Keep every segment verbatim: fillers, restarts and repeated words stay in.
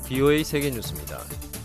비오에이 세계뉴스입니다.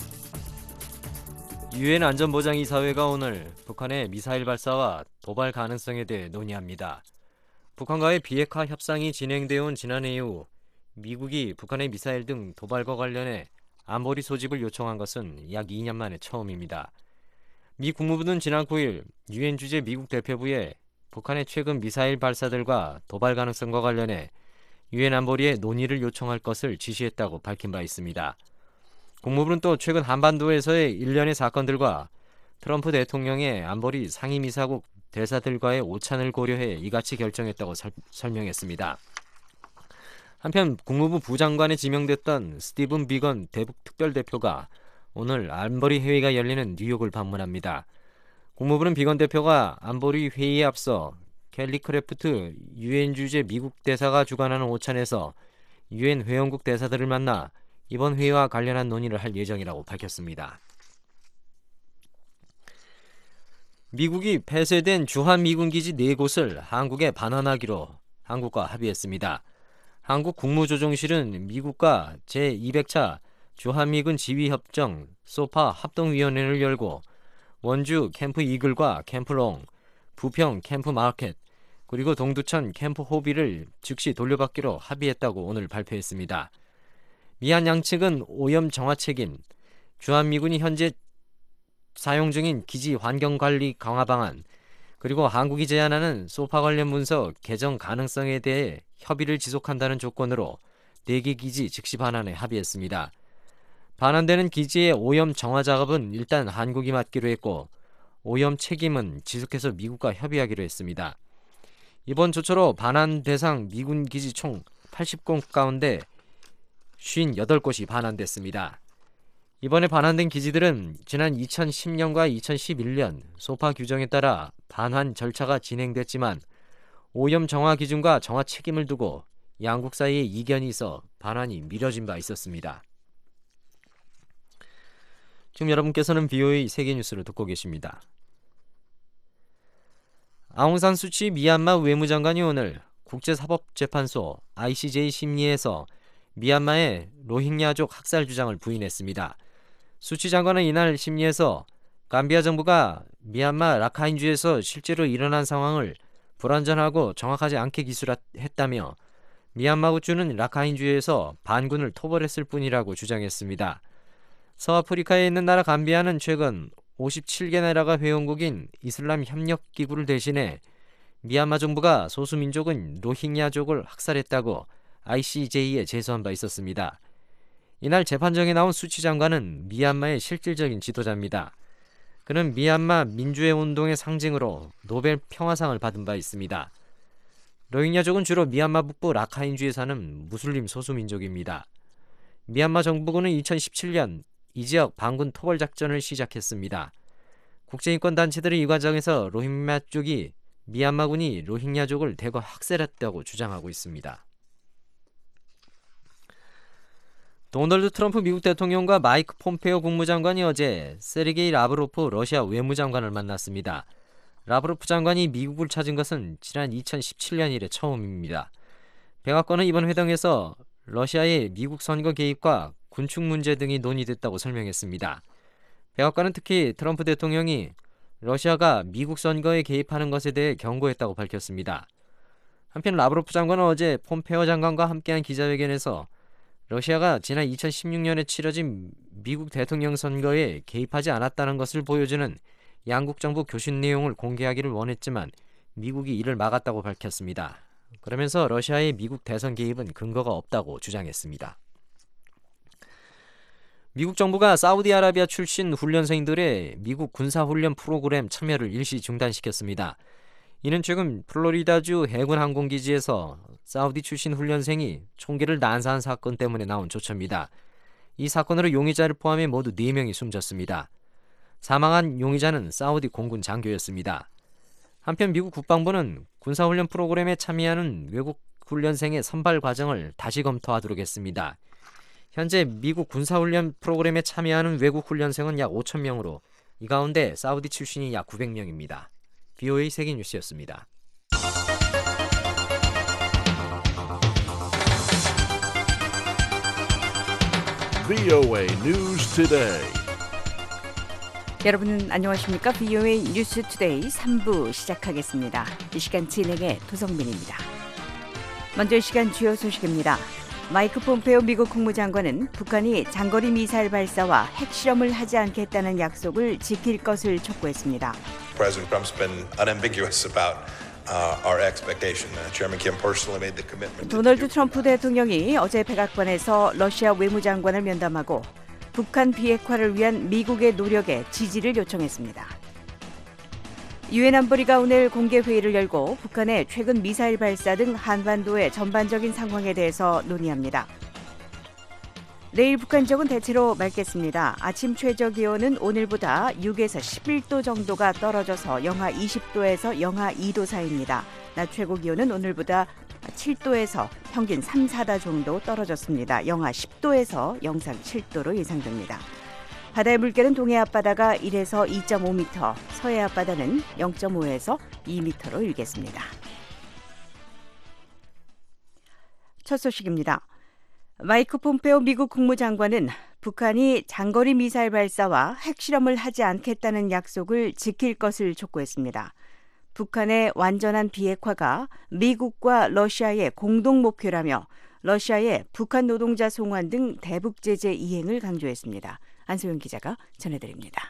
유엔 안전보장이사회가 오늘 북한의 미사일 발사와 도발 가능성에 대해 논의합니다. 북한과의 비핵화 협상이 진행되어 온 지난해 이후 미국이 북한의 미사일 등 도발과 관련해 안보리 소집을 요청한 것은 약 이 년 만에 처음입니다. 미 국무부는 지난 구 일 유엔 주재 미국 대표부에 북한의 최근 미사일 발사들과 도발 가능성과 관련해 유엔 안보리에 논의를 요청할 것을 지시했다고 밝힌 바 있습니다. 국무부는 또 최근 한반도에서의 일련의 사건들과 트럼프 대통령의 안보리 상임이사국 대사들과의 오찬을 고려해 이같이 결정했다고 설, 설명했습니다. 한편 국무부 부장관에 지명됐던 스티븐 비건 대북 특별대표가 오늘 안보리 회의가 열리는 뉴욕을 방문합니다. 국무부는 비건 대표가 안보리 회의에 앞서 켈리 크래프트 유엔 주재 미국 대사가 주관하는 오찬에서 유엔 회원국 대사들을 만나 이번 회의와 관련한 논의를 할 예정이라고 밝혔습니다. 미국이 폐쇄된 주한미군기지 네 곳을 한국에 반환하기로 한국과 합의했습니다. 한국 국무조정실은 미국과 제이백 차 주한미군 지휘협정 소파 합동위원회를 열고 원주 캠프 이글과 캠프 롱, 부평 캠프 마켓, 그리고 동두천 캠프 호비를 즉시 돌려받기로 합의했다고 오늘 발표했습니다. 미한 양측은 오염 정화 책임, 주한미군이 현재 사용 중인 기지 환경관리 강화 방안, 그리고 한국이 제안하는 소파 관련 문서 개정 가능성에 대해 협의를 지속한다는 조건으로 네 개 기지 즉시 반환에 합의했습니다. 반환되는 기지의 오염 정화 작업은 일단 한국이 맡기로 했고 오염 책임은 지속해서 미국과 협의하기로 했습니다. 이번 조처로 반환 대상 미군 기지 총 팔십 곳 가운데 오십팔 곳이 반환됐습니다. 이번에 반환된 기지들은 지난 이천십 년과 이천십일 년 소파 규정에 따라 반환 절차가 진행됐지만 오염 정화 기준과 정화 책임을 두고 양국 사이에 이견이 있어 반환이 미뤄진 바 있었습니다. 지금 여러분께서는 비오에이 세계뉴스를 듣고 계십니다. 아웅산 수치 미얀마 외무장관이 오늘 국제사법재판소 아이씨제이 심리에서 미얀마의 로힝야족 학살 주장을 부인했습니다. 수치 장관은 이날 심리에서 감비아 정부가 미얀마 라카인주에서 실제로 일어난 상황을 불완전하고 정확하지 않게 기술했다며 미얀마 국주는 라카인주에서 반군을 토벌했을 뿐이라고 주장했습니다. 서아프리카에 있는 나라 감비아는 최근 오십칠 개 나라가 회원국인 이슬람 협력기구를 대신해 미얀마 정부가 소수민족인 로힝야족을 학살했다고 아이씨제이에 제소한 바 있었습니다. 이날 재판정에 나온 수치 장관은 미얀마의 실질적인 지도자입니다. 그는 미얀마 민주화 운동의 상징으로 노벨 평화상을 받은 바 있습니다. 로힝야족은 주로 미얀마 북부 라카인주에 사는 무슬림 소수민족입니다. 미얀마 정부군은 이천십칠 년 이 지역 반군 토벌 작전을 시작했습니다. 국제인권단체들이 이 과정에서 로힝야족이 미얀마군이 로힝야족을 대거 학살했다고 주장하고 있습니다. 도널드 트럼프 미국 대통령과 마이크 폼페오 국무장관이 어제 세르게이 라브로프 러시아 외무장관을 만났습니다. 라브로프 장관이 미국을 찾은 것은 지난 이천십칠 년 이래 처음입니다. 백악관은 이번 회동에서 러시아의 미국 선거 개입과 군축 문제 등이 논의됐다고 설명했습니다. 백악관은 특히 트럼프 대통령이 러시아가 미국 선거에 개입하는 것에 대해 경고했다고 밝혔습니다. 한편 라브로프 장관은 어제 폼페오 장관과 함께한 기자회견에서 러시아가 지난 이천십육 년에 치러진 미국 대통령 선거에 개입하지 않았다는 것을 보여주는 양국 정부 교신 내용을 공개하기를 원했지만 미국이 이를 막았다고 밝혔습니다. 그러면서 러시아의 미국 대선 개입은 근거가 없다고 주장했습니다. 미국 정부가 사우디아라비아 출신 훈련생들의 미국 군사훈련 프로그램 참여를 일시 중단시켰습니다. 이는 최근 플로리다주 해군 항공기지에서 사우디 출신 훈련생이 총기를 난사한 사건 때문에 나온 조처입니다. 이 사건으로 용의자를 포함해 모두 네 명이 숨졌습니다. 사망한 용의자는 사우디 공군 장교였습니다. 한편 미국 국방부는 군사훈련 프로그램에 참여하는 외국 훈련생의 선발 과정을 다시 검토하도록 했습니다. 현재 미국 군사훈련 프로그램에 참여하는 외국 훈련생은 약 오천 명으로 이 가운데 사우디 출신이 약 구백 명입니다. 비오에이 세계뉴스였습니다. 브이오에이 News Today. 여러분 안녕하십니까? 브이오에이 뉴스 투데이 삼 부 시작하겠습니다. 이 시간 진행의 도성민입니다. 먼저 이 시간 주요 소식입니다. 마이크 폼페오 미국 국무장관은 북한이 장거리 미사일 발사와 핵실험을 하지 않겠다는 약속을 지킬 것을 촉구했습니다. President Trump's been unambiguous about uh, our expectation. Uh, Chairman Kim personally made the commitment. 도널드 트럼프 대통령이 어제 백악관에서 러시아 외무장관을 면담하고 북한 비핵화를 위한 미국의 노력에 지지를 요청했습니다. 유엔 안보리가 오늘 공개 회의를 열고 북한의 최근 미사일 발사 등 한반도의 전반적인 상황에 대해서 논의합니다. 내일 북한 지역은 대체로 맑겠습니다. 아침 최저 기온은 오늘보다 육에서 십일 도 정도가 떨어져서 영하 이십 도에서 영하 이 도 사이입니다. 낮 최고 기온은 오늘보다 칠 도에서 평균 삼, 사 도 정도 떨어졌습니다. 영하 십 도에서 영상 칠 도로 예상됩니다. 바다의 물결은 동해 앞바다가 일에서 이 점 오 미터, 서해 앞바다는 영 점 오에서 이 미터로 일겠습니다. 첫 소식입니다. 마이크 폼페오 미국 국무장관은 북한이 장거리 미사일 발사와 핵실험을 하지 않겠다는 약속을 지킬 것을 촉구했습니다. 북한의 완전한 비핵화가 미국과 러시아의 공동 목표라며 러시아의 북한 노동자 송환 등 대북 제재 이행을 강조했습니다. 안소영 기자가 전해드립니다.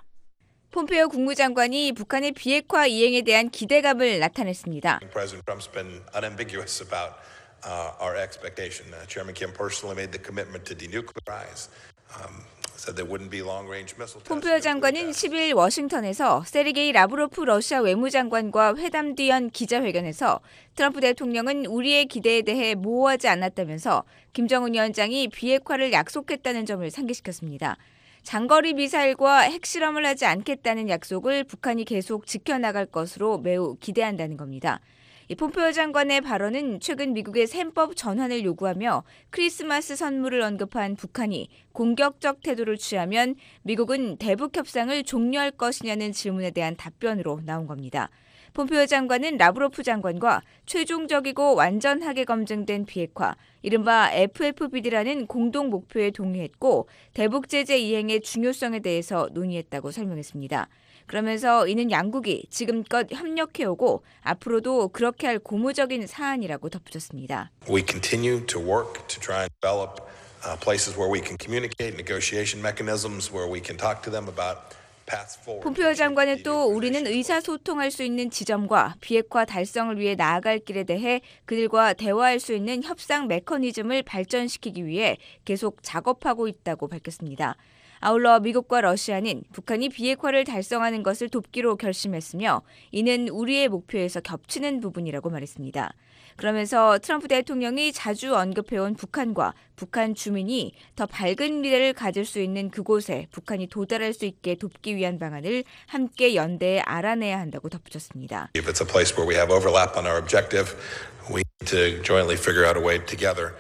폼페오 국무장관이 북한의 비핵화 이행에 대한 기대감을 나타냈습니다. President Trump's been unambiguous about uh, our expectation. Uh, Chairman Kim personally made the commitment to denuclearize. Um, said there wouldn't be long-range missile tests. 폼페오 장관은 십일 워싱턴에서 세르게이 라브로프 러시아 외무장관과 회담 뒤연 기자회견에서 트럼프 대통령은 우리의 기대에 대해 모호하지 않았다면서 김정은 위원장이 비핵화를 약속했다는 점을 상기시켰습니다. 장거리 미사일과 핵실험을 하지 않겠다는 약속을 북한이 계속 지켜나갈 것으로 매우 기대한다는 겁니다. 이 폼페오 장관의 발언은 최근 미국의 셈법 전환을 요구하며 크리스마스 선물을 언급한 북한이 공격적 태도를 취하면 미국은 대북 협상을 종료할 것이냐는 질문에 대한 답변으로 나온 겁니다. 폼페오 장관은 라브로프 장관과 최종적이고 완전하게 검증된 비핵화, 이른바 에프에프비디라는 공동 목표에 동의했고 대북 제재 이행의 중요성에 대해서 논의했다고 설명했습니다. 그러면서 이는 양국이 지금껏 협력해오고 앞으로도 그렇게 할 고무적인 사안이라고 덧붙였습니다. We continue to work to try and develop uh, places where we can communicate, negotiation mechanisms where we can talk to them about paths forward. 폼페오 장관은 또 우리는 의사소통할 수 있는 지점과 비핵화 달성을 위해 나아갈 길에 대해 그들과 대화할 수 있는 협상 메커니즘을 발전시키기 위해 계속 작업하고 있다고 밝혔습니다. 아울러 미국과 러시아는 북한이 비핵화를 달성하는 것을 돕기로 결심했으며 이는 우리의 목표에서 겹치는 부분이라고 말했습니다. 그러면서 트럼프 대통령이 자주 언급해온 북한과 북한 주민이 더 밝은 미래를 가질 수 있는 그곳에 북한이 도달할 수 있게 돕기 위한 방안을 함께 연대해 알아내야 한다고 덧붙였습니다. If it's a place where we have overlap on our objective, we need to jointly figure out a way together.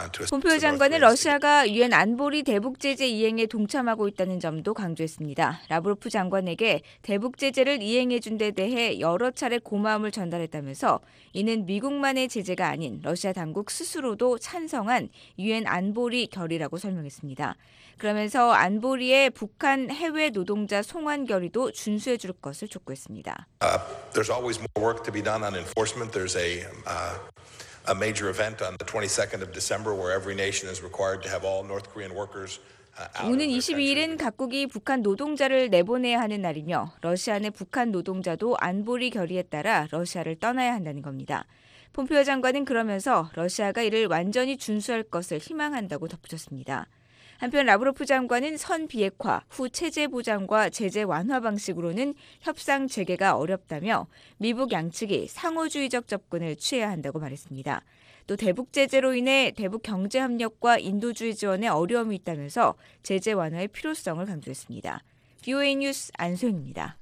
폼페오 장관은 러시아가 유엔 안보리 대북 제재 이행에 동참하고 있다는 점도 강조했습니다. 라브로프 장관에게 대북 제재를 이행해 준 데 대해 여러 차례 고마움을 전달했다면서 이는 미국만의 제재가 아닌 러시아 당국 스스로도 찬성한 유엔 안보리 결의라고 설명했습니다. 그러면서 안보리의 북한 해외 노동자 송환 결의도 준수해 줄 것을 촉구했습니다. Uh, there's always more work to be done on enforcement. There's a uh... a major event on the twenty-second of December where every nation is required to have all North Korean workers out. 오는 이십이 일은 각국이 북한 노동자를 내보내야 하는 날이며 러시아 내 북한 노동자도 안보리 결의에 따라 러시아를 떠나야 한다는 겁니다. 폼페오 장관은 그러면서 러시아가 이를 완전히 준수할 것을 희망한다고 덧붙였습니다. 한편 라브로프 장관은 선 비핵화, 후 체제 보장과 제재 완화 방식으로는 협상 재개가 어렵다며 미북 양측이 상호주의적 접근을 취해야 한다고 말했습니다. 또 대북 제재로 인해 대북 경제 협력과 인도주의 지원에 어려움이 있다면서 제재 완화의 필요성을 강조했습니다. 브이오에이 뉴스 안소영입니다.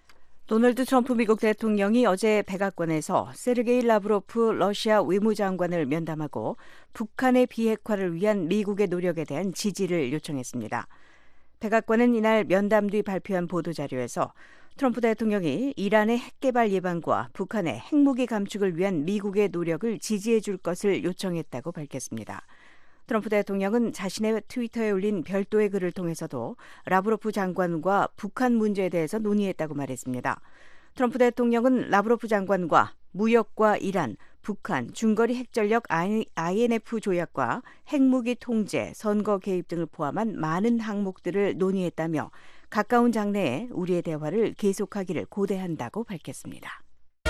도널드 트럼프 미국 대통령이 어제 백악관에서 세르게이 라브로프 러시아 외무장관을 면담하고 북한의 비핵화를 위한 미국의 노력에 대한 지지를 요청했습니다. 백악관은 이날 면담 뒤 발표한 보도자료에서 트럼프 대통령이 이란의 핵개발 예방과 북한의 핵무기 감축을 위한 미국의 노력을 지지해 줄 것을 요청했다고 밝혔습니다. 트럼프 대통령은 자신의 트위터에 올린 별도의 글을 통해서도 라브로프 장관과 북한 문제에 대해서 논의했다고 말했습니다. 트럼프 대통령은 라브로프 장관과 무역과 이란, 북한, 중거리 핵전력 아이엔에프 조약과 핵무기 통제, 선거 개입 등을 포함한 많은 항목들을 논의했다며 가까운 장래에 우리의 대화를 계속하기를 고대한다고 밝혔습니다.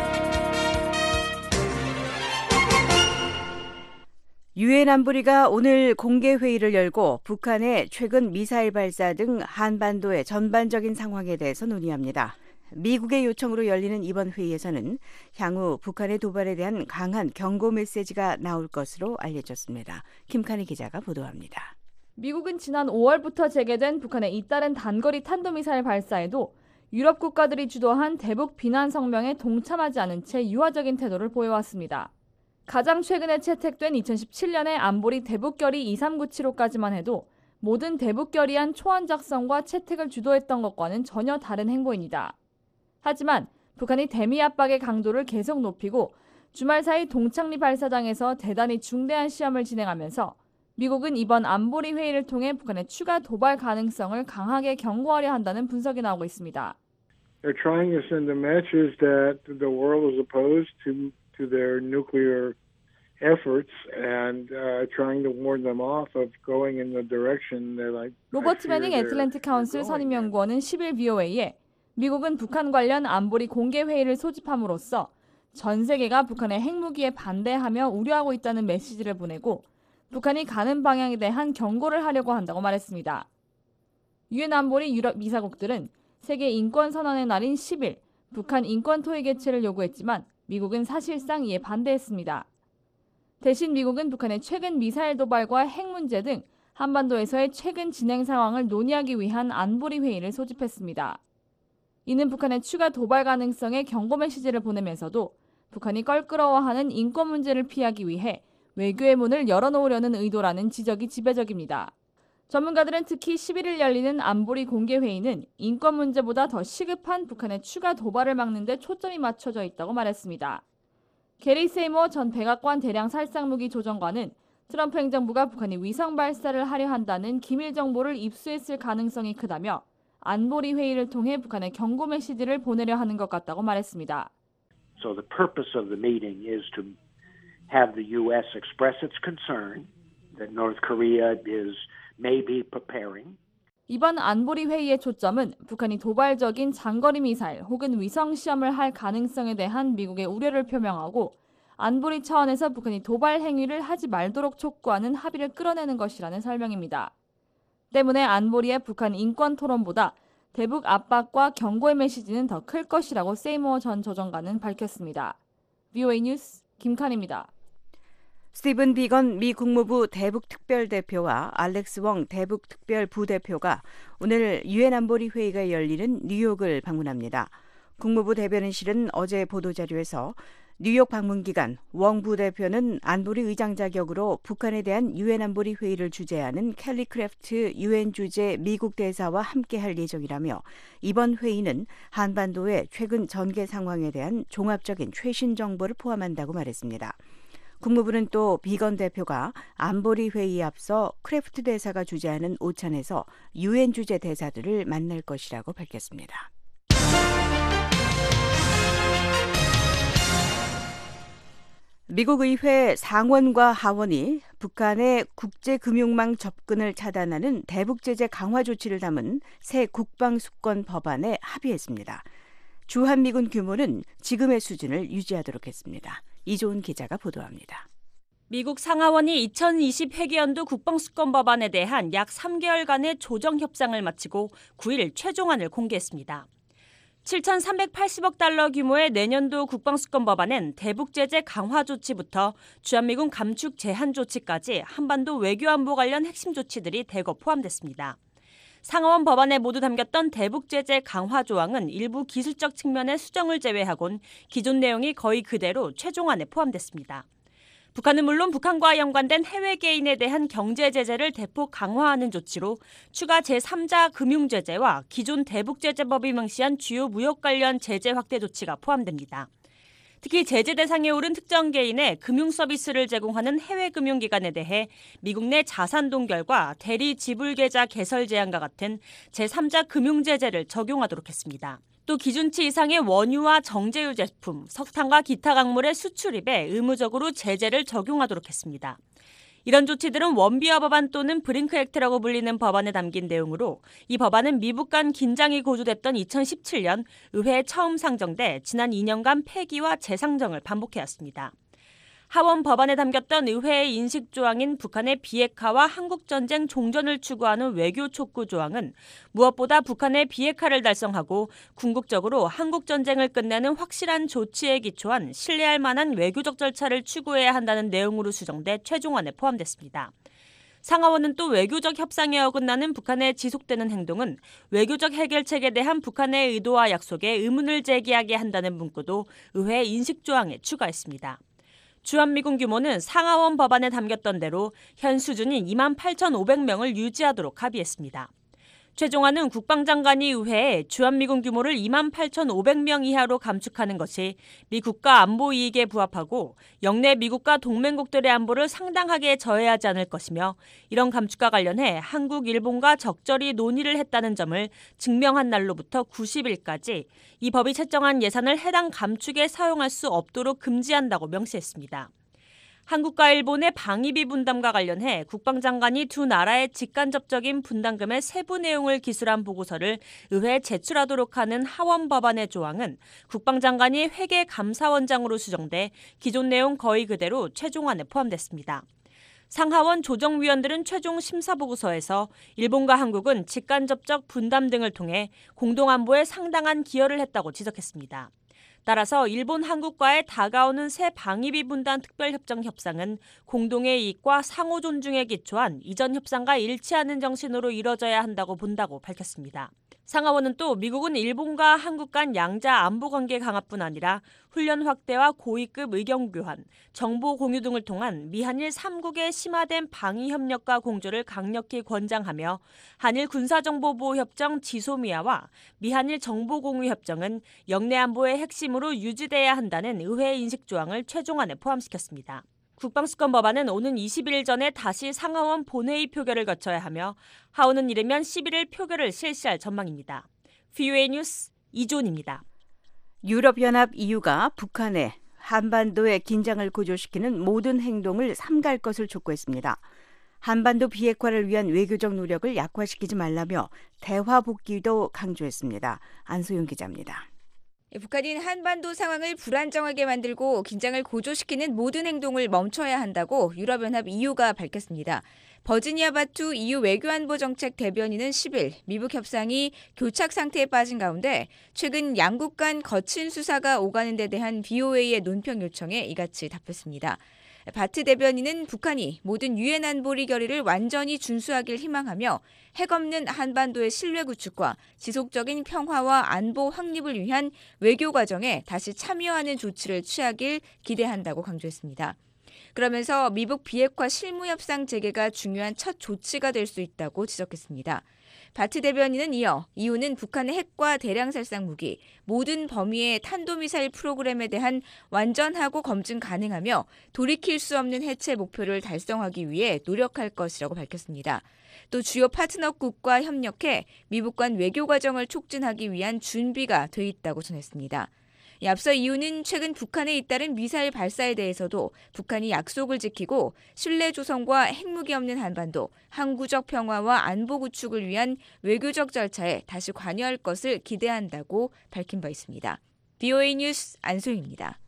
유엔 안보리가 오늘 공개 회의를 열고 북한의 최근 미사일 발사 등 한반도의 전반적인 상황에 대해서 논의합니다. 미국의 요청으로 열리는 이번 회의에서는 향후 북한의 도발에 대한 강한 경고 메시지가 나올 것으로 알려졌습니다. 김칸희 기자가 보도합니다. 미국은 지난 오월부터 재개된 북한의 잇따른 단거리 탄도미사일 발사에도 유럽 국가들이 주도한 대북 비난 성명에 동참하지 않은 채 유화적인 태도를 보여왔습니다. 가장 최근에 채택된 이천십칠 년의 안보리 대북결의 이삼구칠오까지만 해도 모든 대북결의안 초안 작성과 채택을 주도했던 것과는 전혀 다른 행보입니다. 하지만 북한이 대미 압박의 강도를 계속 높이고 주말 사이 동창리 발사장에서 대단히 중대한 시험을 진행하면서 미국은 이번 안보리 회의를 통해 북한의 추가 도발 가능성을 강하게 경고하려 한다는 분석이 나오고 있습니다. They're trying to send a message that the world is opposed to to their nuclear efforts and uh, trying to warn them off of going in the direction that I. 로버트 매닝 애틀랜틱 카운슬 선임연구원은 십일 브이오에이에 미국은 북한 관련 안보리 공개 회의를 소집함으로써 전 세계가 북한의 핵무기에 반대하며 우려하고 있다는 메시지를 보내고 북한이 가는 방향에 대한 경고를 하려고 한다고 말했습니다. 유엔 안보리 유럽 이사국들은 세계 인권 선언의 날인 십일 북한 인권 토의 개최를 요구했지만 미국은 사실상 이에 반대했습니다. 대신 미국은 북한의 최근 미사일 도발과 핵 문제 등 한반도에서의 최근 진행 상황을 논의하기 위한 안보리 회의를 소집했습니다. 이는 북한의 추가 도발 가능성에 경고 메시지를 보내면서도 북한이 껄끄러워하는 인권 문제를 피하기 위해 외교의 문을 열어놓으려는 의도라는 지적이 지배적입니다. 전문가들은 특히 십일 일 열리는 안보리 공개 회의는 인권 문제보다 더 시급한 북한의 추가 도발을 막는 데 초점이 맞춰져 있다고 말했습니다. 게리 세이머 전 백악관 대량 살상무기 조정관은 트럼프 행정부가 북한이 위성 발사를 하려 한다는 기밀 정보를 입수했을 가능성이 크다며 안보리 회의를 통해 북한의 경고 메시지를 보내려 하는 것 같다고 말했습니다. So the purpose of the meeting is to have the U S express its concern that North Korea is maybe preparing. 이번 안보리 회의의 초점은 북한이 도발적인 장거리 미사일 혹은 위성 시험을 할 가능성에 대한 미국의 우려를 표명하고 안보리 차원에서 북한이 도발 행위를 하지 말도록 촉구하는 합의를 끌어내는 것이라는 설명입니다. 때문에 안보리의 북한 인권 토론보다 대북 압박과 경고의 메시지는 더 클 것이라고 세이머 전 조정관은 밝혔습니다. 브이오에이 뉴스 김칸입니다. 스티븐 비건 미 국무부 대북특별대표와 알렉스 웡 대북특별부대표가 오늘 유엔 안보리 회의가 열리는 뉴욕을 방문합니다. 국무부 대변인실은 어제 보도자료에서 뉴욕 방문 기간 웡 부대표는 안보리 의장 자격으로 북한에 대한 유엔 안보리 회의를 주재하는 켈리 크래프트 유엔 주재 미국 대사와 함께할 예정이라며 이번 회의는 한반도의 최근 전개 상황에 대한 종합적인 최신 정보를 포함한다고 말했습니다. 국무부는 또 비건 대표가 안보리 회의에 앞서 크래프트 대사가 주재하는 오찬에서 유엔 주재 대사들을 만날 것이라고 밝혔습니다. 미국 의회 상원과 하원이 북한의 국제금융망 접근을 차단하는 대북제재 강화 조치를 담은 새 국방수권 법안에 합의했습니다. 주한미군 규모는 지금의 수준을 유지하도록 했습니다. 이조은 기자가 보도합니다. 미국 상하원이 이천이십 회계연도 국방수권 법안에 대한 약 삼 개월간의 조정 협상을 마치고 구 일 최종안을 공개했습니다. 칠천삼백팔십억 달러 규모의 내년도 국방수권 법안은 대북제재 강화 조치부터 주한미군 감축 제한 조치까지 한반도 외교안보 관련 핵심 조치들이 대거 포함됐습니다. 상하원 법안에 모두 담겼던 대북제재 강화 조항은 일부 기술적 측면의 수정을 제외하곤 기존 내용이 거의 그대로 최종안에 포함됐습니다. 북한은 물론 북한과 연관된 해외 개인에 대한 경제 제재를 대폭 강화하는 조치로 추가 제삼자 금융제재와 기존 대북제재법이 명시한 주요 무역 관련 제재 확대 조치가 포함됩니다. 특히 제재 대상에 오른 특정 개인의 금융 서비스를 제공하는 해외 금융기관에 대해 미국 내 자산 동결과 대리 지불 계좌 개설 제한과 같은 제삼자 금융 제재를 적용하도록 했습니다. 또 기준치 이상의 원유와 정제유 제품, 석탄과 기타 광물의 수출입에 의무적으로 제재를 적용하도록 했습니다. 이런 조치들은 원비어 법안 또는 브링크 액트라고 불리는 법안에 담긴 내용으로 이 법안은 미국 간 긴장이 고조됐던 이천십칠 년 의회에 처음 상정돼 지난 이 년간 폐기와 재상정을 반복해왔습니다. 하원 법안에 담겼던 의회의 인식 조항인 북한의 비핵화와 한국전쟁 종전을 추구하는 외교 촉구 조항은 무엇보다 북한의 비핵화를 달성하고 궁극적으로 한국전쟁을 끝내는 확실한 조치에 기초한 신뢰할 만한 외교적 절차를 추구해야 한다는 내용으로 수정돼 최종안에 포함됐습니다. 상하원은 또 외교적 협상에 어긋나는 북한의 지속되는 행동은 외교적 해결책에 대한 북한의 의도와 약속에 의문을 제기하게 한다는 문구도 의회 인식 조항에 추가했습니다. 주한미군 규모는 상하원 법안에 담겼던 대로 현 수준인 이만 팔천오백 명을 유지하도록 합의했습니다. 최종안은 국방장관이 의회에 주한미군 규모를 이만 팔천오백 명 이하로 감축하는 것이 미 국가 안보 이익에 부합하고 영내 미국과 동맹국들의 안보를 상당하게 저해하지 않을 것이며 이런 감축과 관련해 한국, 일본과 적절히 논의를 했다는 점을 증명한 날로부터 구십 일까지 이 법이 책정한 예산을 해당 감축에 사용할 수 없도록 금지한다고 명시했습니다. 한국과 일본의 방위비 분담과 관련해 국방장관이 두 나라의 직간접적인 분담금의 세부 내용을 기술한 보고서를 의회에 제출하도록 하는 하원 법안의 조항은 국방장관이 회계 감사원장으로 수정돼 기존 내용 거의 그대로 최종안에 포함됐습니다. 상하원 조정위원들은 최종 심사보고서에서 일본과 한국은 직간접적 분담 등을 통해 공동안보에 상당한 기여를 했다고 지적했습니다. 따라서 일본, 한국과의 다가오는 새 방위비 분담 특별협정 협상은 공동의 이익과 상호 존중에 기초한 이전 협상과 일치하는 정신으로 이뤄져야 한다고 본다고 밝혔습니다. 상하원은 또 미국은 일본과 한국 간 양자 안보 관계 강화뿐 아니라 훈련 확대와 고위급 의견 교환, 정보 공유 등을 통한 미한일 삼 국의 심화된 방위 협력과 공조를 강력히 권장하며 한일 군사정보보호협정 지소미아와 미한일 정보공유협정은 영내 안보의 핵심으로 유지돼야 한다는 의회 인식 조항을 최종안에 포함시켰습니다. 국방수권 법안은 오는 이십일 일 전에 다시 상하원 본회의 표결을 거쳐야 하며 하원은 이르면 십일 일 표결을 실시할 전망입니다. 브이오에이 뉴스 이존입니다. 유럽연합 이유가 북한의 한반도의 긴장을 고조시키는 모든 행동을 삼가할 것을 촉구했습니다. 한반도 비핵화를 위한 외교적 노력을 약화시키지 말라며 대화 복귀도 강조했습니다. 안소영 기자입니다. 북한이 한반도 상황을 불안정하게 만들고 긴장을 고조시키는 모든 행동을 멈춰야 한다고 유럽연합 이유가 밝혔습니다. 버지니아 바투 이유 외교안보정책 대변인은 십 일 미북 협상이 교착 상태에 빠진 가운데 최근 양국 간 거친 수사가 오가는 데 대한 브이오에이의 논평 요청에 이같이 답했습니다. 바트 대변인은 북한이 모든 유엔 안보리 결의를 완전히 준수하길 희망하며 핵 없는 한반도의 신뢰 구축과 지속적인 평화와 안보 확립을 위한 외교 과정에 다시 참여하는 조치를 취하길 기대한다고 강조했습니다. 그러면서 미북 비핵화 실무협상 재개가 중요한 첫 조치가 될 수 있다고 지적했습니다. 바트 대변인은 이어 이유는 북한의 핵과 대량 살상 무기, 모든 범위의 탄도미사일 프로그램에 대한 완전하고 검증 가능하며 돌이킬 수 없는 해체 목표를 달성하기 위해 노력할 것이라고 밝혔습니다. 또 주요 파트너국과 협력해 미북 간 외교 과정을 촉진하기 위한 준비가 돼 있다고 전했습니다. 앞서 이유는 최근 북한에 잇따른 미사일 발사에 대해서도 북한이 약속을 지키고 신뢰 조성과 핵무기 없는 한반도, 항구적 평화와 안보 구축을 위한 외교적 절차에 다시 관여할 것을 기대한다고 밝힌 바 있습니다. 브이오에이 뉴스 안소영입니다.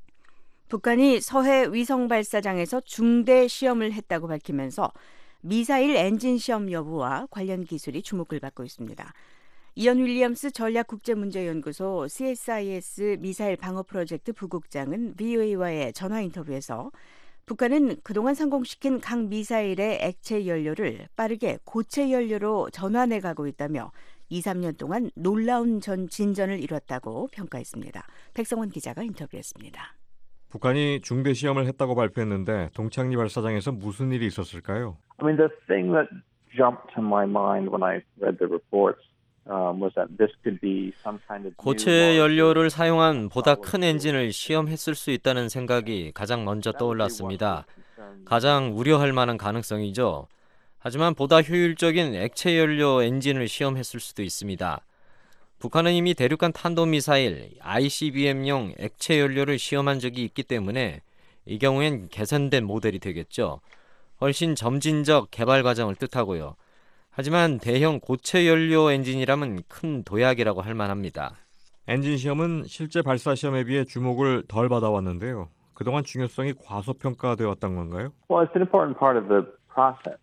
북한이 서해 위성 발사장에서 중대 시험을 했다고 밝히면서 미사일 엔진 시험 여부와 관련 기술이 주목을 받고 있습니다. 이언 윌리엄스 전략국제문제연구소 씨에스아이에스 미사일 방어 프로젝트 부국장은 브이오에이와의 전화 인터뷰에서 북한은 그동안 성공시킨 각 미사일의 액체 연료를 빠르게 고체 연료로 전환해 가고 있다며 이, 삼 년 동안 놀라운 전 진전을 이뤘다고 평가했습니다. 백성원 기자가 인터뷰했습니다. 북한이 중대 시험을 했다고 발표했는데 동창리 발사장에서 무슨 일이 있었을까요? I mean, the thing that jumped to my mind when I read the reports um, was that this could be some kind of 고체 연료를 사용한 보다 큰 엔진을 시험했을 수 있다는 생각이 가장 먼저 떠올랐습니다. 가장 우려할 만한 가능성이죠. 하지만 보다 효율적인 액체 연료 엔진을 시험했을 수도 있습니다. 북한은 이미 대륙간 탄도미사일 아이씨비엠용 액체 연료를 시험한 적이 있기 때문에 이 경우엔 개선된 모델이 되겠죠. 훨씬 점진적 개발 과정을 뜻하고요. 하지만 대형 고체 연료 엔진이라면 큰 도약이라고 할 만합니다. 엔진 시험은 실제 발사 시험에 비해 주목을 덜 받아왔는데요. 그동안 중요성이 과소평가되었던 건가요? Well, it's an important part of the process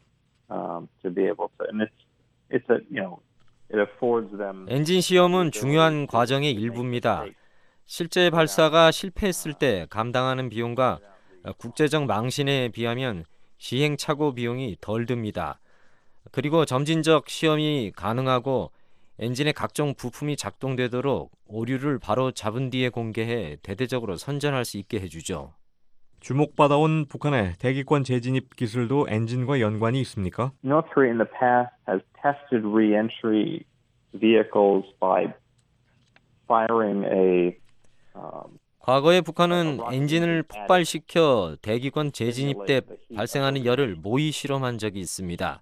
um, to be able to, and it's it's a you know it affords them. 엔진 시험은 중요한 과정의 일부입니다. 실제 발사가 실패했을 때 감당하는 비용과 국제적 망신에 비하면 시행착오 비용이 덜 듭니다. 그리고 점진적 시험이 가능하고 엔진의 각종 부품이 작동되도록 오류를 바로 잡은 뒤에 공개해 대대적으로 선전할 수 있게 해주죠. 주목받아온 북한의 대기권 재진입 기술도 엔진과 연관이 있습니까? North Korea in the past has tested re-entry vehicles by firing a um, 과거에 북한은 엔진을 폭발시켜 대기권 재진입 때 발생하는 열을 모의 실험한 적이 있습니다.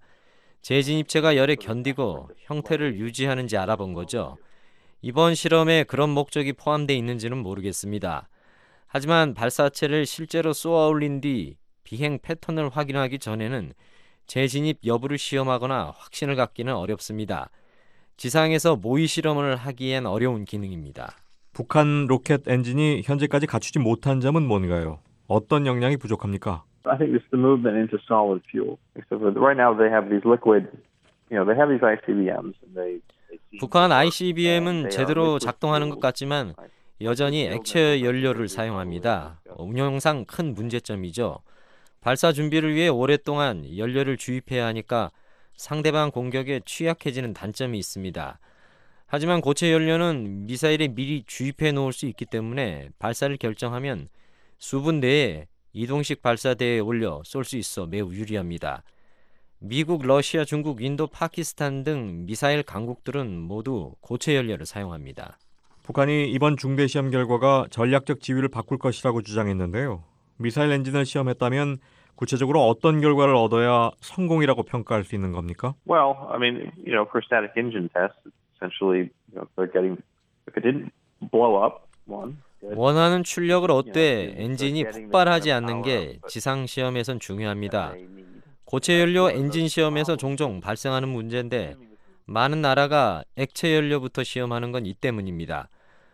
재진입체가 열에 견디고 형태를 유지하는지 알아본 거죠. 이번 실험에 그런 목적이 포함되어 있는지는 모르겠습니다. 하지만 발사체를 실제로 쏘아 올린 뒤 비행 패턴을 확인하기 전에는 재진입 여부를 시험하거나 확신을 갖기는 어렵습니다. 지상에서 모의 실험을 하기엔 어려운 기능입니다. 북한 로켓 엔진이 현재까지 갖추지 못한 점은 뭔가요? 어떤 역량이 부족합니까? I think it's the movement into solid fuel. Except for right now they have these liquid, you know, they have these 아이씨비엠s. And they, they 북한 아이씨비엠은 제대로 작동하는 것 같지만 여전히 액체 연료를 사용합니다. 운영상 큰 문제점이죠. 발사 준비를 위해 오랫동안 연료를 주입해야 하니까 상대방 공격에 취약해지는 단점이 있습니다. 하지만 고체 연료는 미사일에 미리 주입해 놓을 수 있기 때문에 발사를 결정하면 수분 내에 이동식 발사대에 올려 쏠 수 있어 매우 유리합니다. 미국, 러시아, 중국, 인도, 파키스탄 등 미사일 강국들은 모두 고체 연료를 사용합니다. 북한이 이번 중대 시험 결과가 전략적 지위를 바꿀 것이라고 주장했는데요. 미사일 엔진을 시험했다면 구체적으로 어떤 결과를 얻어야 성공이라고 평가할 수 있는 겁니까? Well, I mean, you know, for static engine tests, essentially, you know, they're getting if it didn't blow up, one. 원하는 출력을 얻되 엔진이 폭발하지 않는 게 지상 시험에선 중요합니다. 고체 연료 엔진 시험에서 종종 발생하는 문제인데 많은 나라가 액체 연료부터 시험하는 건 이 때문입니다.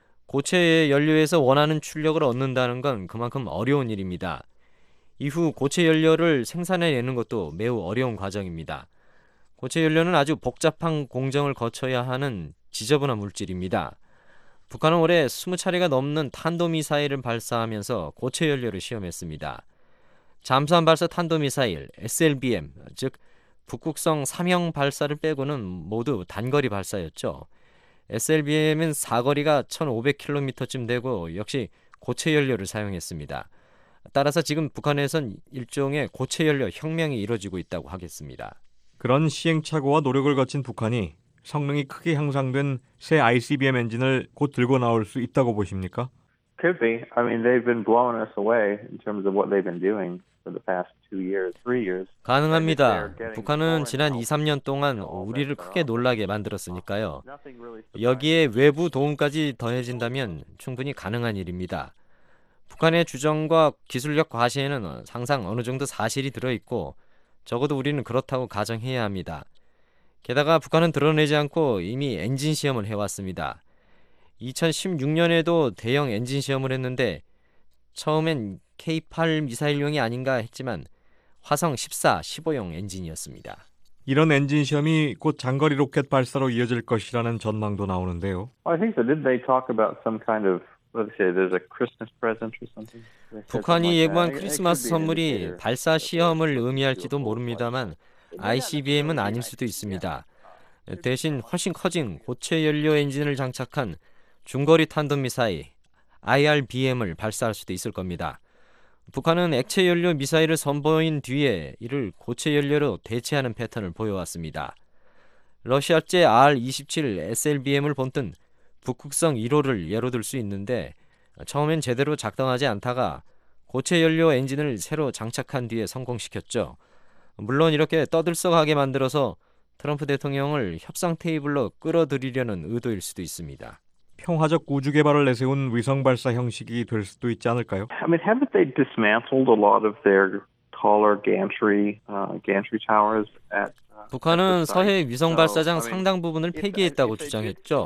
고체 연료에서 원하는 출력을 얻는다는 건 그만큼 어려운 일입니다. 이후 고체 연료를 생산해내는 것도 매우 어려운 과정입니다. 고체 연료는 아주 복잡한 공정을 거쳐야 하는 지저분한 물질입니다. 북한은 올해 스무 차례가 넘는 탄도미사일을 발사하면서 고체 연료를 시험했습니다. 잠수함 발사 탄도미사일 에스엘비엠, 즉 북극성 삼 형 발사를 빼고는 모두 단거리 발사였죠. 에스엘비엠은 사거리가 천오백 킬로미터쯤 되고 역시 고체 연료를 사용했습니다. 따라서 지금 북한에선 일종의 고체 연료 혁명이 이루어지고 있다고 하겠습니다. 그런 시행착오와 노력을 거친 북한이 성능이 크게 향상된 새 아이씨비엠 엔진을 곧 들고 나올 수 있다고 보십니까? Could be. I mean, they've been blowing us away in terms of what they've been doing for the past two years, three years. 가능합니다. 북한은 지난 이, 삼 년 동안 우리를 크게 놀라게 만들었으니까요. 여기에 외부 도움까지 더해진다면 충분히 가능한 일입니다. 북한의 주장과 기술력 과시에는 항상 어느 정도 사실이 들어있고 적어도 우리는 그렇다고 가정해야 합니다. 게다가 북한은 드러내지 않고 이미 엔진 시험을 해왔습니다. 이천십육 년에도 대형 엔진 시험을 했는데 처음엔 케이 팔 미사일용이 아닌가 했지만 화성 십사, 십오용 엔진이었습니다. 이런 엔진 시험이 곧 장거리 로켓 발사로 이어질 것이라는 전망도 나오는데요. I think so. Did they talk about some kind of let's say there's a Christmas present or something? 북한이 예고한 크리스마스 선물이 발사 시험을 의미할지도 모릅니다만 아이씨비엠은 아닐 수도 있습니다. 대신 훨씬 커진 고체 연료 엔진을 장착한 중거리 탄도미사일 아이알비엠을 발사할 수도 있을 겁니다. 북한은 액체 연료 미사일을 선보인 뒤에 이를 고체 연료로 대체하는 패턴을 보여왔습니다. 러시아제 알 이십칠 에스엘비엠을 본뜬 북극성 일 호를 예로 들 수 있는데 처음엔 제대로 작동하지 않다가 고체 연료 엔진을 새로 장착한 뒤에 성공시켰죠. 물론 이렇게 떠들썩하게 만들어서 트럼프 대통령을 협상 테이블로 끌어들이려는 의도일 수도 있습니다. 평화적 우주 개발을 내세운 위성 발사 형식이 될 수도 있지 않을까요? I mean, haven't they dismantled a lot of their taller gantry, uh, gantry towers at 북한은 서해 위성 발사장 상당 부분을 폐기했다고 주장했죠.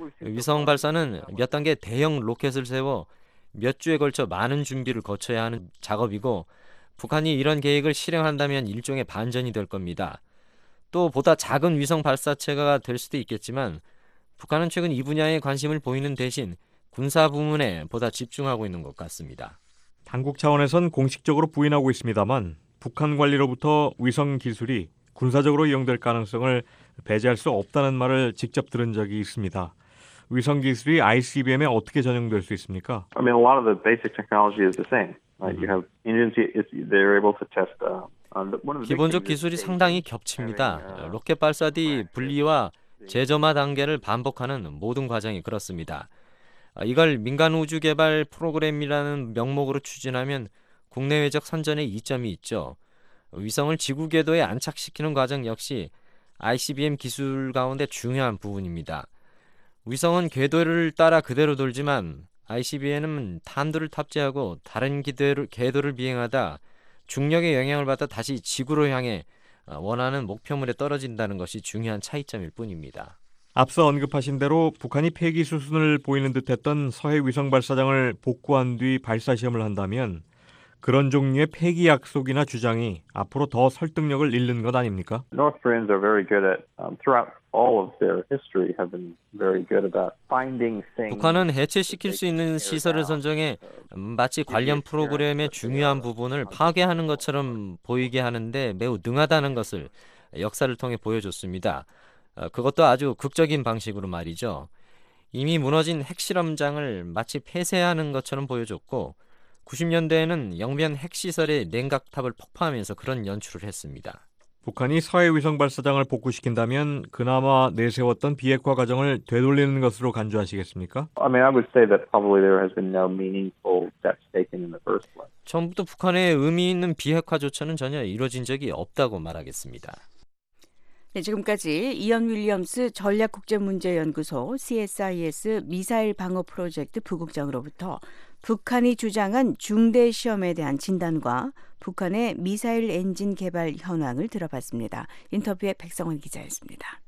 위성 발사는 몇 단계 대형 로켓을 세워 몇 주에 걸쳐 많은 준비를 거쳐야 하는 작업이고 북한이 이런 계획을 실행한다면 일종의 반전이 될 겁니다. 또 보다 작은 위성 발사체가 될 수도 있겠지만 북한은 최근 이 분야에 관심을 보이는 대신 군사 부문에 보다 집중하고 있는 것 같습니다. 당국 차원에선 공식적으로 부인하고 있습니다만 북한 관리로부터 위성 기술이 군사적으로 이용될 가능성을 배제할 수 없다는 말을 직접 들은 적이 있습니다. 위성 기술이 아이씨비엠에 어떻게 전용될 수 있습니까? I mean, a lot of the basic technology is the same. Right? You have engines. They're able to test. Uh, 기본적 기술이 상당히 겹칩니다. 로켓 발사 뒤 분리와 재점화 단계를 반복하는 모든 과정이 그렇습니다. 이걸 민간 우주 개발 프로그램이라는 명목으로 추진하면 국내외적 선전에 이점이 있죠. 위성을 지구 궤도에 안착시키는 과정 역시 아이씨비엠 기술 가운데 중요한 부분입니다. 위성은 궤도를 따라 그대로 돌지만 아이씨비엠은 탄두를 탑재하고 다른 궤도를, 궤도를 비행하다 중력의 영향을 받아 다시 지구로 향해 원하는 목표물에 떨어진다는 것이 중요한 차이점일 뿐입니다. 앞서 언급하신 대로 북한이 폐기 수순을 보이는 듯했던 서해 위성 발사장을 복구한 뒤 발사 시험을 한다면 그런 종류의 폐기 약속이나 주장이 앞으로 더 설득력을 잃는 것 아닙니까? North Koreans are very good at um, throughout all of their history have been very good about finding things. 북한은 해체시킬 수 있는 시설을 선정해 마치 관련 프로그램의 중요한 부분을 파괴하는 것처럼 보이게 하는데 매우 능하다는 것을 역사를 통해 보여줬습니다. 그것도 아주 극적인 방식으로 말이죠. 이미 무너진 핵실험장을 마치 폐쇄하는 것처럼 보여줬고 구십 년대에는 영변 핵시설의 냉각탑을 폭파하면서 그런 연출을 했습니다. 북한이 서해 위성 발사장을 복구시킨다면 그나마 내세웠던 비핵화 과정을 되돌리는 것으로 간주하시겠습니까? I mean, I would say that probably there has been no meaningful steps taken in the first place. 처음부터 북한의 의미 있는 비핵화 조처는 전혀 이루어진 적이 없다고 말하겠습니다. 네, 지금까지 이언 윌리엄스 전략국제문제연구소 씨에스아이에스 미사일 방어 프로젝트 부국장으로부터 북한이 주장한 중대 시험에 대한 진단과 북한의 미사일 엔진 개발 현황을 들어봤습니다. 인터뷰의 백성원 기자였습니다.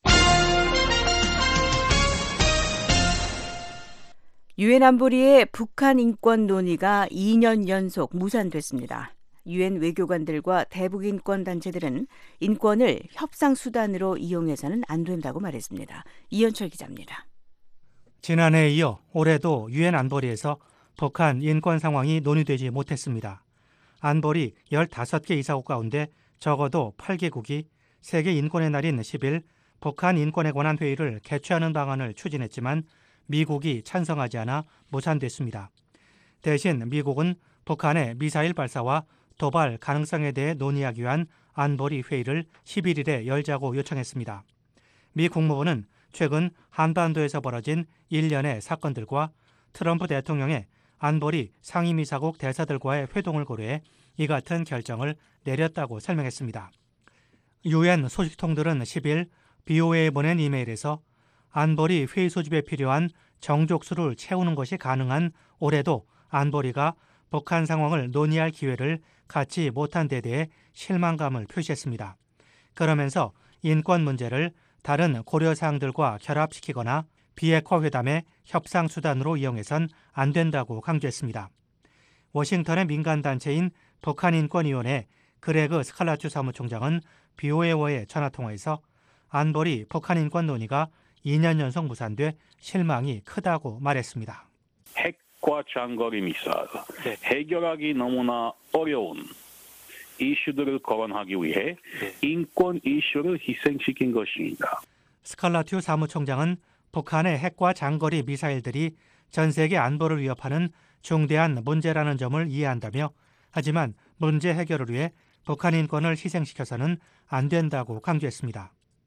유엔 안보리의 북한 인권 논의가 이 년 연속 무산됐습니다. 유엔 외교관들과 대북 인권 단체들은 인권을 협상 수단으로 이용해서는 안 된다고 말했습니다. 이현철 기자입니다. 지난해에 이어 올해도 유엔 안보리에서 북한 인권 상황이 논의되지 못했습니다. 안보리 열다섯 개 이사국 가운데 적어도 여덟 개국이 세계 인권의 날인 십 일 북한 인권에 관한 회의를 개최하는 방안을 추진했지만 미국이 찬성하지 않아 무산됐습니다. 대신 미국은 북한의 미사일 발사와 도발 가능성에 대해 논의하기 위한 안보리 회의를 십일 일에 열자고 요청했습니다. 미 국무부는 최근 한반도에서 벌어진 일련의 사건들과 트럼프 대통령의 안보리 상임이사국 대사들과의 회동을 고려해 이 같은 결정을 내렸다고 설명했습니다. 유엔 소식통들은 십 일 비오에이에 보낸 이메일에서 안보리 회의 소집에 필요한 정족수를 채우는 것이 가능한 올해도 안보리가 북한 상황을 논의할 기회를 갖지 못한 데 대해 실망감을 표시했습니다. 그러면서 인권 문제를 다른 고려사항들과 결합시키거나 비핵화 회담의 협상 수단으로 이용해선 안 된다고 강조했습니다. 워싱턴의 민간단체인 북한인권위원회 그레그 스칼라투 사무총장은 비오에이와의 전화통화에서 안보리 북한인권 논의가 이 년 연속 무산돼 실망이 크다고 말했습니다. 핵과 장거리 미사일, 네. 해결하기 너무나 어려운 이슈들을 거론하기 위해 네. 인권 이슈를 희생시킨 것입니다. 스칼라투 사무총장은 북한의 핵과 장거리 미사일들이 전 세계 안보를 위협하는 중대한 문제라는 점을 이해한다며 하지만 문제 해결을 위해 북한 인권을 희생시켜서는 안 된다고 강조했습니다.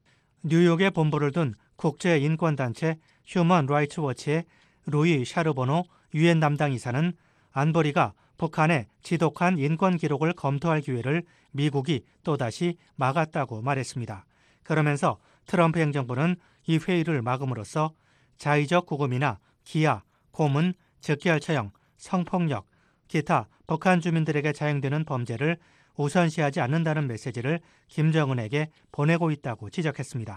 뉴욕에 본부를 둔 국제인권단체 휴먼 라이츠 워치의 루이 샤르보노 유엔 담당 이사는 안보리가 북한의 지독한 인권 기록을 검토할 기회를 미국이 또다시 막았다고 말했습니다. 그러면서 트럼프 행정부는 이 회의를 막음으로써 자의적 구금이나 기아, 고문, 즉결 처형, 성폭력, 기타 북한 주민들에게 자행되는 범죄를 우선시하지 않는다는 메시지를 김정은에게 보내고 있다고 지적했습니다.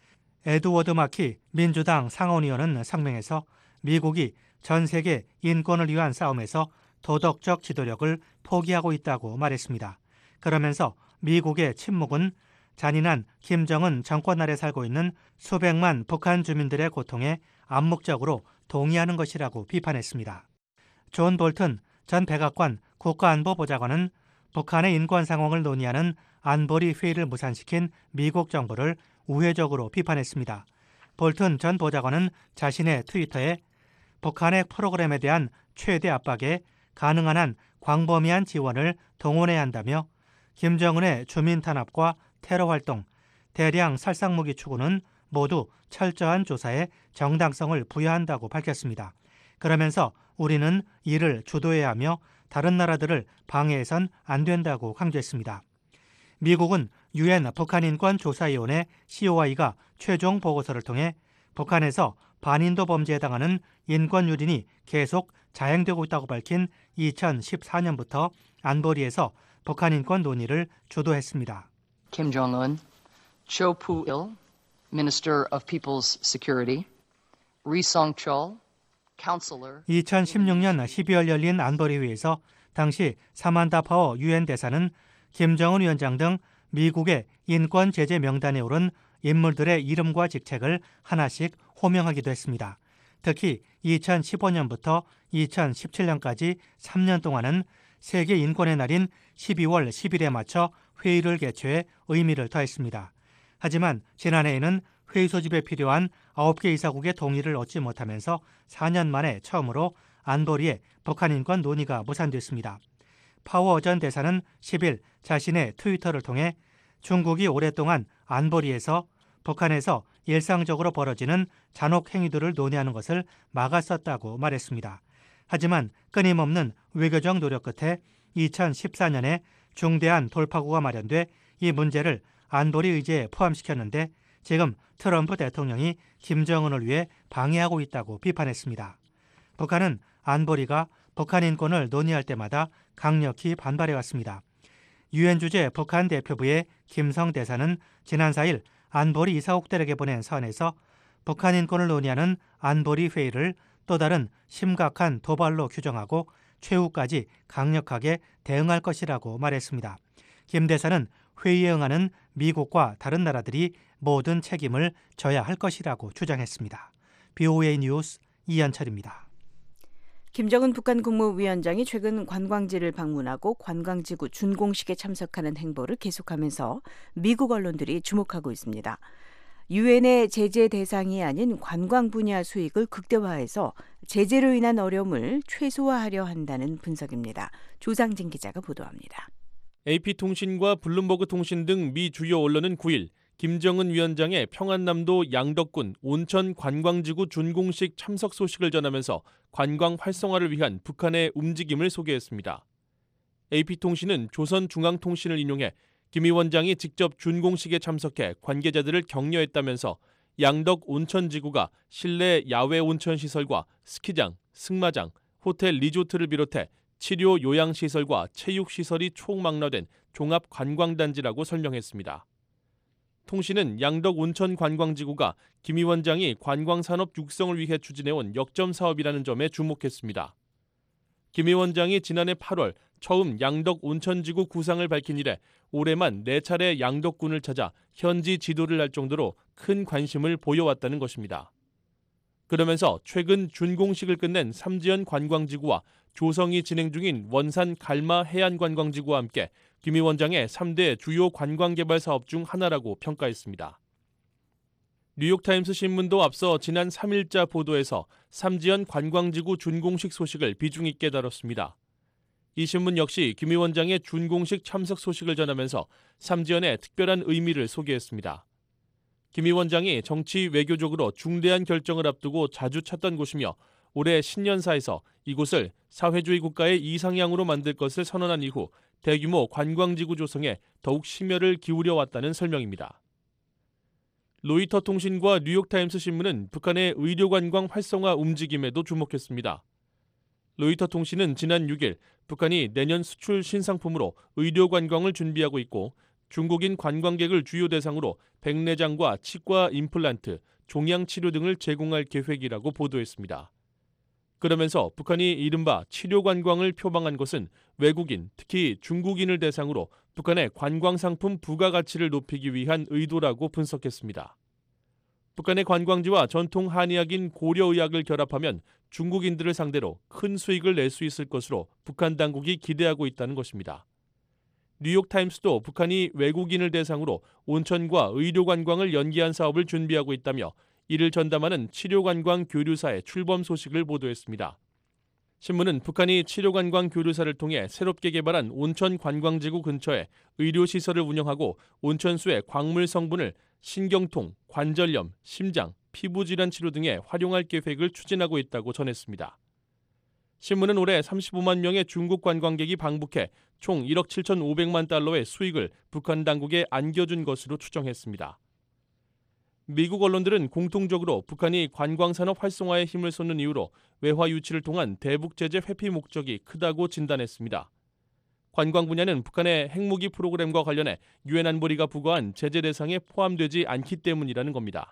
에드워드 마키 민주당 상원의원은 성명에서 미국이 전 세계 인권을 위한 싸움에서 도덕적 지도력을 포기하고 있다고 말했습니다. 그러면서 미국의 침묵은 잔인한 김정은 정권 아래 살고 있는 수백만 북한 주민들의 고통에 암묵적으로 동의하는 것이라고 비판했습니다. 존 볼튼 전 백악관 국가안보보좌관은 북한의 인권 상황을 논의하는 안보리 회의를 무산시킨 미국 정부를 우회적으로 비판했습니다. 볼튼 전 보좌관은 자신의 트위터에 북한의 프로그램에 대한 최대 압박에 가능한 한 광범위한 지원을 동원해야 한다며 김정은의 주민 탄압과 테러 활동, 대량 살상무기 추구는 모두 철저한 조사에 정당성을 부여한다고 밝혔습니다. 그러면서 우리는 이를 주도해야 하며 다른 나라들을 방해해선 안 된다고 강조했습니다. 미국은 유엔 북한인권조사위원회 씨오아이가 최종 보고서를 통해 북한에서 반인도 범죄에 해당하는 인권 유린이 계속 자행되고 있다고 밝힌 이천십사 년부터 안보리에서 북한 인권 논의를 주도했습니다. Kim Jong-un, Cho Poo-il, Minister of People's Security, Ri Song-chol, Counselor. 이천십육 년 십이월 열린 안보리 회의에서 당시 사만다 파워 유엔 대사는 김정은 위원장 등 미국의 인권 제재 명단에 오른 인물들의 이름과 직책을 하나씩 호명하기도 했습니다. 특히 이천십오 년부터 이천십칠 년까지 삼 년 동안은 세계 인권의 날인 십이월 십일에 맞춰 회의를 개최해 의미를 더했습니다. 하지만 지난해에는 회의 소집에 필요한 아홉 개 이사국의 동의를 얻지 못하면서 사 년 만에 처음으로 안보리의 북한 인권 논의가 무산됐습니다. 파워 전 대사는 십 일 자신의 트위터를 통해 중국이 오랫동안 안보리에서 북한에서 일상적으로 벌어지는 잔혹 행위들을 논의하는 것을 막았었다고 말했습니다. 하지만 끊임없는 외교적 노력 끝에 이천십사 년에 중대한 돌파구가 마련돼 이 문제를 안보리 의제에 포함시켰는데 지금 트럼프 대통령이 김정은을 위해 방해하고 있다고 비판했습니다. 북한은 안보리가 북한 인권을 논의할 때마다 강력히 반발해왔습니다. 유엔 주재 북한 대표부의 김성 대사는 지난 사 일 안보리 이사국들에게 보낸 서한에서 북한 인권을 논의하는 안보리 회의를 또 다른 심각한 도발로 규정하고 최후까지 강력하게 대응할 것이라고 말했습니다. 김 대사는 회의에 응하는 미국과 다른 나라들이 모든 책임을 져야 할 것이라고 주장했습니다. 비오에이 뉴스 이현철입니다. 김정은 북한 국무위원장이 최근 관광지를 방문하고 관광지구 준공식에 참석하는 행보를 계속하면서 미국 언론들이 주목하고 있습니다. 유엔의 제재 대상이 아닌 관광 분야 수익을 극대화해서 제재로 인한 어려움을 최소화하려 한다는 분석입니다. 조상진 기자가 보도합니다. 에이피통신과 블룸버그 통신 등 미 주요 언론은 구 일 김정은 위원장의 평안남도 양덕군 온천 관광지구 준공식 참석 소식을 전하면서 관광 활성화를 위한 북한의 움직임을 소개했습니다. 에이피통신은 조선중앙통신을 인용해 김 위원장이 직접 준공식에 참석해 관계자들을 격려했다면서 양덕 온천지구가 실내 야외 온천시설과 스키장, 승마장, 호텔 리조트를 비롯해 치료 요양시설과 체육시설이 총망라된 종합관광단지라고 설명했습니다. 통신은 양덕 온천관광지구가 김 위원장이 관광산업 육성을 위해 추진해온 역점 사업이라는 점에 주목했습니다. 김 위원장이 지난해 팔월 처음 양덕 온천지구 구상을 밝힌 이래 올해만 네 차례 양덕군을 찾아 현지 지도를 할 정도로 큰 관심을 보여왔다는 것입니다. 그러면서 최근 준공식을 끝낸 삼지연 관광지구와 조성이 진행 중인 원산 갈마 해안관광지구와 함께 김 위원장의 삼 대 주요 관광개발 사업 중 하나라고 평가했습니다. 뉴욕타임스 신문도 앞서 지난 삼 일자 보도에서 삼지연 관광지구 준공식 소식을 비중 있게 다뤘습니다. 이 신문 역시 김 위원장의 준공식 참석 소식을 전하면서 삼지연의 특별한 의미를 소개했습니다. 김 위원장이 정치 외교적으로 중대한 결정을 앞두고 자주 찾던 곳이며 올해 신년사에서 이곳을 사회주의 국가의 이상향으로 만들 것을 선언한 이후 대규모 관광지구 조성에 더욱 심혈을 기울여 왔다는 설명입니다. 로이터 통신과 뉴욕타임스 신문은 북한의 의료관광 활성화 움직임에도 주목했습니다. 로이터 통신은 지난 육 일 북한이 내년 수출 신상품으로 의료관광을 준비하고 있고 중국인 관광객을 주요 대상으로 백내장과 치과 임플란트, 종양치료 등을 제공할 계획이라고 보도했습니다. 그러면서 북한이 이른바 치료관광을 표방한 것은 외국인, 특히 중국인을 대상으로 북한의 관광상품 부가가치를 높이기 위한 의도라고 분석했습니다. 북한의 관광지와 전통 한의학인 고려의학을 결합하면 중국인들을 상대로 큰 수익을 낼 수 있을 것으로 북한 당국이 기대하고 있다는 것입니다. 뉴욕타임스도 북한이 외국인을 대상으로 온천과 의료관광을 연계한 사업을 준비하고 있다며 이를 전담하는 치료관광 교류사의 출범 소식을 보도했습니다. 신문은 북한이 치료관광 교류사를 통해 새롭게 개발한 온천 관광지구 근처에 의료시설을 운영하고 온천수의 광물 성분을 신경통, 관절염, 심장, 피부질환 치료 등에 활용할 계획을 추진하고 있다고 전했습니다. 신문은 올해 삼십오만 명의 중국 관광객이 방북해 총 일억 칠천오백만 달러의 수익을 북한 당국에 안겨준 것으로 추정했습니다. 미국 언론들은 공통적으로 북한이 관광산업 활성화에 힘을 쏟는 이유로 외화 유치를 통한 대북 제재 회피 목적이 크다고 진단했습니다. 관광 분야는 북한의 핵무기 프로그램과 관련해 유엔 안보리가 부과한 제재 대상에 포함되지 않기 때문이라는 겁니다.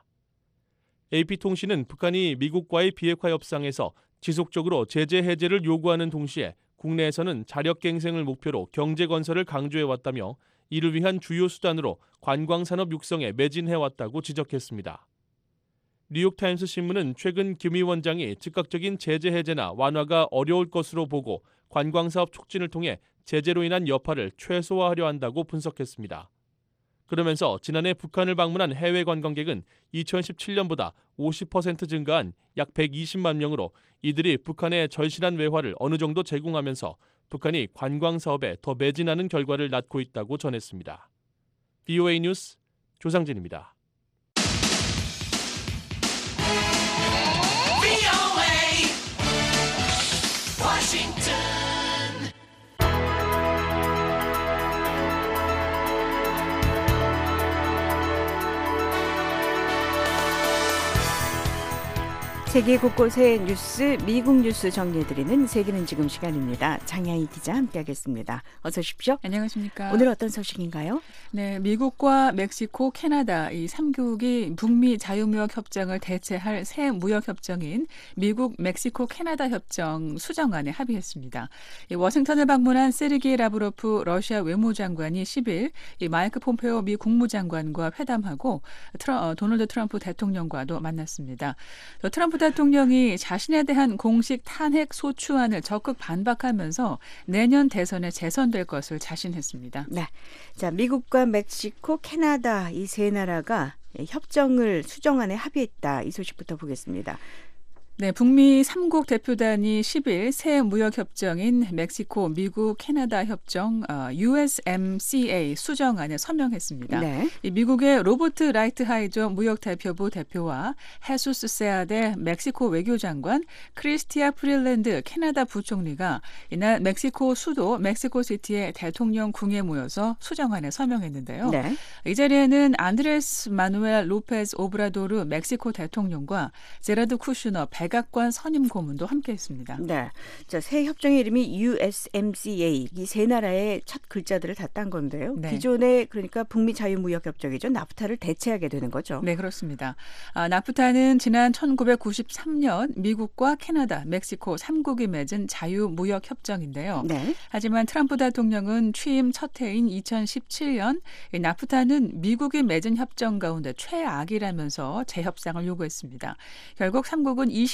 에이피통신은 북한이 미국과의 비핵화 협상에서 지속적으로 제재 해제를 요구하는 동시에 국내에서는 자력갱생을 목표로 경제 건설을 강조해왔다며 이를 위한 주요 수단으로 관광산업 육성에 매진해왔다고 지적했습니다. 뉴욕타임스 신문은 최근 김 위원장이 즉각적인 제재 해제나 완화가 어려울 것으로 보고 관광사업 촉진을 통해 제재로 인한 여파를 최소화하려 한다고 분석했습니다. 그러면서 지난해 북한을 방문한 해외 관광객은 이천십칠 년보다 오십 퍼센트 증가한 약 백이십만 명으로 이들이 북한의 절실한 외화를 어느 정도 제공하면서 북한이 관광 사업에 더 매진하는 결과를 낳고 있다고 전했습니다. 브이오에이 뉴스 조상진입니다. 세계 곳곳의 뉴스, 미국 뉴스 정리해드리는 세계는 지금 시간입니다. 장향희 기자 함께하겠습니다. 어서 오십시오. 안녕하십니까. 오늘 어떤 소식인가요? 네, 미국과 멕시코, 캐나다 이 삼 개국이 북미 자유무역 협정을 대체할 새 무역 협정인 미국, 멕시코, 캐나다 협정 수정안에 합의했습니다. 이 워싱턴을 방문한 세르게이 라브로프 러시아 외무장관이 십 일 이 마이크 폼페오 미 국무장관과 회담하고 트럼, 어, 도널드 트럼프 대통령과도 만났습니다. 트럼프 대통령이 자신에 대한 공식 탄핵 소추안을 적극 반박하면서 내년 대선에 재선될 것을 자신했습니다. 네, 자 미국과 멕시코, 캐나다 이 세 나라가 협정을 수정안에 합의했다. 이 소식부터 보겠습니다. 네, 북미 삼 국 대표단이 십 일 새 무역협정인 멕시코, 미국, 캐나다 협정 어, 유에스엠씨에이 수정안에 서명했습니다. 네. 이 미국의 로버트 라이트하이저 무역대표부 대표와 헤수스 세아데 멕시코 외교장관, 크리스티아 프릴랜드 캐나다 부총리가 이날 멕시코 수도 멕시코시티의 대통령 궁에 모여서 수정안에 서명했는데요. 네. 이 자리에는 안드레스 마누엘 로페즈 오브라도르 멕시코 대통령과 제라드 쿠슈너 백악관 선임 고문도 함께했습니다. 네, 자, 새 협정의 이름이 유에스엠씨에이 이 세 나라의 첫 글자들을 다 딴 건데요. 네. 기존의 그러니까 북미 자유무역협정이죠. 나프타를 대체하게 되는 거죠. 네, 그렇습니다. 아, 나프타는 지난 천구백구십삼 년 미국과 캐나다, 멕시코 삼 국이 맺은 자유무역협정인데요. 네. 하지만 트럼프 대통령은 취임 첫 해인 이천십칠 년 이 나프타는 미국이 맺은 협정 가운데 최악이라면서 재협상을 요구했습니다. 결국 삼 국은 이십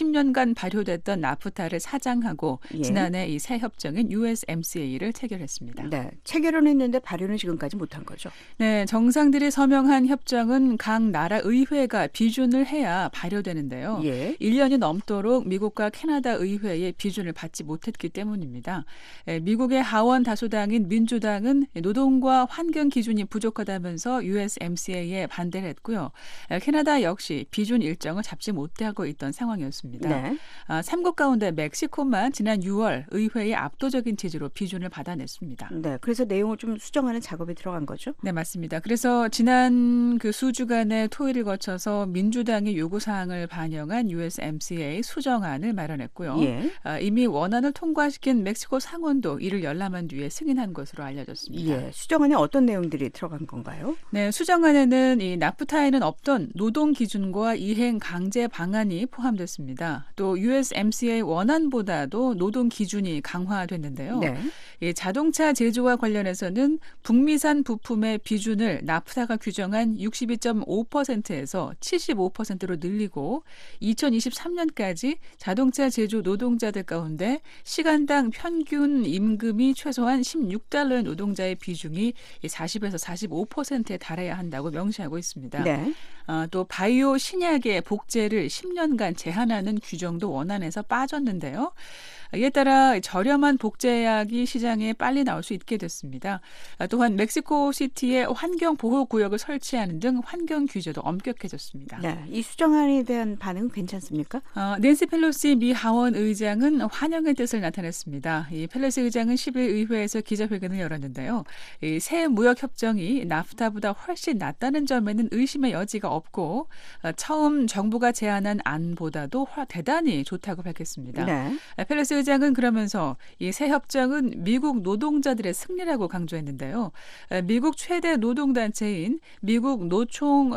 십 년간 발효됐던 나프타를 사장하고 예. 지난해 이 새 협정인 유에스엠씨에이를 체결했습니다. 네, 체결은 했는데 발효는 지금까지 못한 거죠. 네, 정상들이 서명한 협정은 각 나라 의회가 비준을 해야 발효되는데요. 예. 일 년이 넘도록 미국과 캐나다 의회의 비준을 받지 못했기 때문입니다. 미국의 하원 다수당인 민주당은 노동과 환경 기준이 부족하다면서 유에스엠씨에이에 반대를 했고요. 캐나다 역시 비준 일정을 잡지 못하고 있던 상황이었습니다. 네. 아, 삼 국 가운데 멕시코만 지난 유월 의회의 압도적인 지지로 비준을 받아냈습니다. 네, 그래서 내용을 좀 수정하는 작업이 들어간 거죠? 네, 맞습니다. 그래서 지난 그 수주간의 토의를 거쳐서 민주당의 요구사항을 반영한 유에스엠씨에이 수정안을 마련했고요. 예. 아, 이미 원안을 통과시킨 멕시코 상원도 이를 열람한 뒤에 승인한 것으로 알려졌습니다. 예, 수정안에 어떤 내용들이 들어간 건가요? 네, 수정안에는 이 나프타에는 없던 노동 기준과 이행 강제 방안이 포함됐습니다. 또 유에스엠씨에이 원안보다도 노동 기준이 강화됐는데요. 네. 이 자동차 제조와 관련해서는 북미산 부품의 비준을 나프타가 규정한 육십이 점 오 퍼센트에서 칠십오 퍼센트로 늘리고 이천이십삼 년까지 자동차 제조 노동자들 가운데 시간당 평균 임금이 최소한 십육 달러의 노동자의 비중이 사십에서 사십오 퍼센트에 달해야 한다고 명시하고 있습니다. 네. 어, 또 바이오 신약의 복제를 십 년간 제한하는 규정도 원안에서 빠졌는데요. 이에 따라 저렴한 복제약이 시장에 빨리 나올 수 있게 됐습니다. 또한 멕시코시티에 환경보호구역을 설치하는 등 환경 규제도 엄격해졌습니다. 네, 이 수정안에 대한 반응은 괜찮습니까? 어, 낸시 펠로시 미 하원 의장은 환영의 뜻을 나타냈습니다. 이 펠로시 의장은 십 일 의회에서 기자회견을 열었는데요. 이 새 무역 협정이 나프타보다 훨씬 낫다는 점에는 의심의 여지가 없고 어, 처음 정부가 제안한 안보다도 대단히 좋다고 밝혔습니다. 네. 펠로시 의장은 그러면서 이 새 협정은 미국 노동자들의 승리라고 강조했는데요. 미국 최대 노동단체인 미국 노총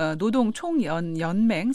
노동총연맹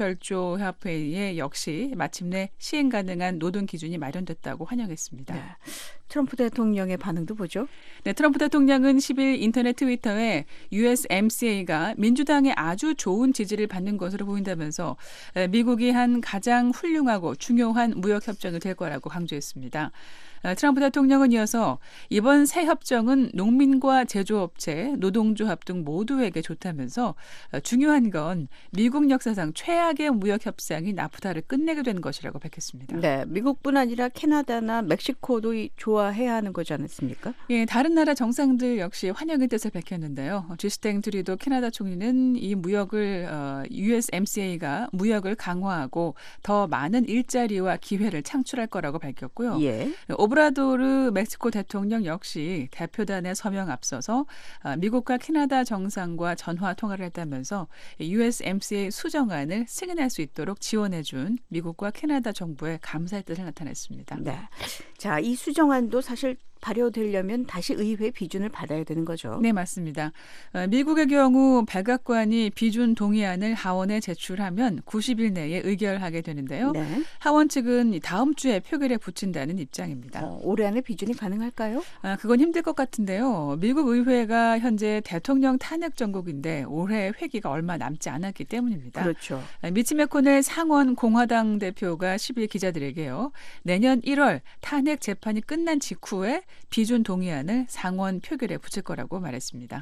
산업별조협회에 역시 마침내 시행 가능한 노동 기준이 마련됐다고 환영했습니다. 네. 트럼프 대통령의 반응도 보죠. 네, 트럼프 대통령은 십 일 인터넷 트위터에 유에스엠씨에이가 민주당의 아주 좋은 지지를 받는 것으로 보인다면서 미국이 한 가장 훌륭하고 중요한 무역 협정이 될 거라고 강조했습니다. 트럼프 대통령은 이어서 이번 새 협정은 농민과 제조업체, 노동조합 등 모두에게 좋다면서 중요한 건 미국 역사상 최악의 무역 협상인 나프타를 끝내게 된 것이라고 밝혔습니다. 네, 미국뿐 아니라 캐나다나 멕시코도 좋아해야 하는 거지 않습니까? 예, 다른 나라 정상들 역시 환영의 뜻을 밝혔는데요. 주스탱 트리도 캐나다 총리는 이 무역을 어, 유에스엠씨에이가 무역을 강화하고 더 많은 일자리와 기회를 창출할 거라고 밝혔고요. 예. 오브라도르 멕시코 대통령 역시 대표단의 서명 앞서서 미국과 캐나다 정상과 전화 통화를 했다면서 유에스엠씨에이 수정안을 승인할 수 있도록 지원해준 미국과 캐나다 정부의 감사의 뜻을 나타냈습니다. 네. 자, 이 수정안도 사실 발효되려면 다시 의회 비준을 받아야 되는 거죠. 네, 맞습니다. 미국의 경우 백악관이 비준 동의안을 하원에 제출하면 구십 일 내에 의결하게 되는데요. 네. 하원 측은 다음 주에 표결에 붙인다는 입장입니다. 어, 올해 안에 비준이 가능할까요? 아, 그건 힘들 것 같은데요. 미국 의회가 현재 대통령 탄핵 정국인데 올해 회기가 얼마 남지 않았기 때문입니다. 그렇죠. 미치 매코넬 상원 공화당 대표가 십 일 기자들에게요. 내년 일월 탄핵 재판이 끝난 직후에 비준 동의안을 상원 표결에 붙일 거라고 말했습니다.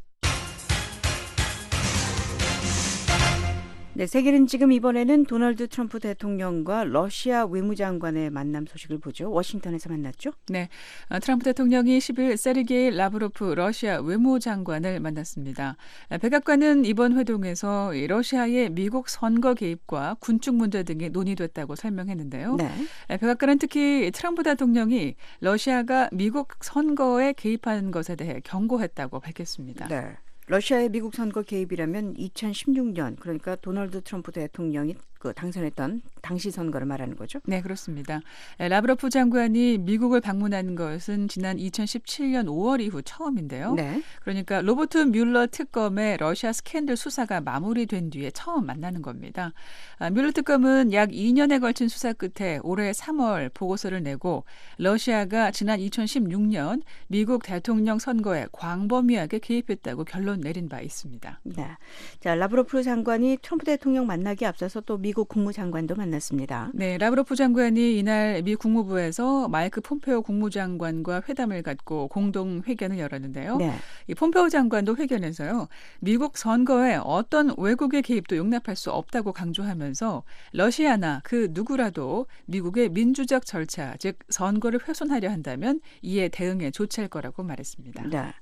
네, 세계는 지금 이번에는 도널드 트럼프 대통령과 러시아 외무장관의 만남 소식을 보죠. 워싱턴에서 만났죠? 네, 트럼프 대통령이 십 일 세르게이 라브로프 러시아 외무장관을 만났습니다. 백악관은 이번 회동에서 러시아의 미국 선거 개입과 군축 문제 등이 논의됐다고 설명했는데요. 네. 백악관은 특히 트럼프 대통령이 러시아가 미국 선거에 개입하는 것에 대해 경고했다고 밝혔습니다. 네. 러시아의 미국 선거 개입이라면 이천십육 년, 그러니까 도널드 트럼프 대통령이 그 당선했던 당시 선거를 말하는 거죠? 네, 그렇습니다. 라브로프 장관이 미국을 방문한 것은 지난 이천십칠 년 오월 이후 처음인데요. 네. 그러니까 로버트 뮬러 특검의 러시아 스캔들 수사가 마무리된 뒤에 처음 만나는 겁니다. 아, 뮬러 특검은 약 이 년에 걸친 수사 끝에 올해 삼월 보고서를 내고 러시아가 지난 이천십육 년 미국 대통령 선거에 광범위하게 개입했다고 결론 내린 바 있습니다. 네. 자, 라브로프 장관이 트럼프 대통령 만나기 앞서서 또 미국 국무장관도 만났습니다. 만났습니다. 네, 라브로프 장관이 이날 미 국무부에서 마이크 폼페오 국무장관과 회담을 갖고 공동 회견을 열었는데요. 네. 이 폼페오 장관도 회견에서요. 미국 선거에 어떤 외국의 개입도 용납할 수 없다고 강조하면서 러시아나 그 누구라도 미국의 민주적 절차, 즉 선거를 훼손하려 한다면 이에 대응해 조치할 거라고 말했습니다. 네.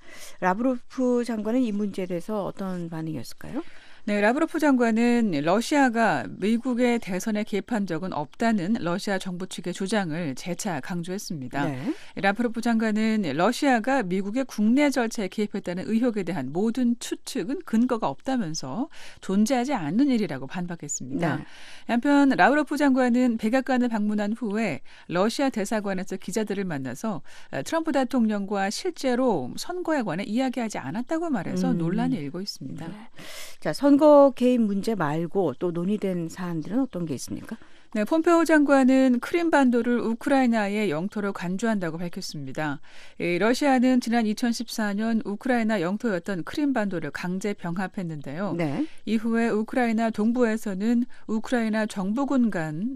라브로프 장관은 이 문제에 대해서 어떤 반응이었을까요? 네, 라브로프 장관은 러시아가 미국의 대선에 개입한 적은 없다는 러시아 정부 측의 주장을 재차 강조했습니다. 네. 라브로프 장관은 러시아가 미국의 국내 절차에 개입했다는 의혹에 대한 모든 추측은 근거가 없다면서 존재하지 않는 일이라고 반박했습니다. 네. 한편 라브로프 장관은 백악관을 방문한 후에 러시아 대사관에서 기자들을 만나서 트럼프 대통령과 실제로 선거에 관해 이야기하지 않았다고 말해서 음. 논란이 일고 있습니다. 네. 자, 선거 개입 문제 말고 또 논의된 사안들은 어떤 게 있습니까? 네, 폼페오 장관은 크림반도를 우크라이나의 영토로 간주한다고 밝혔습니다. 이 러시아는 지난 이천십사 년 우크라이나 영토였던 크림반도를 강제 병합했는데요. 네. 이후에 우크라이나 동부에서는 우크라이나 정부군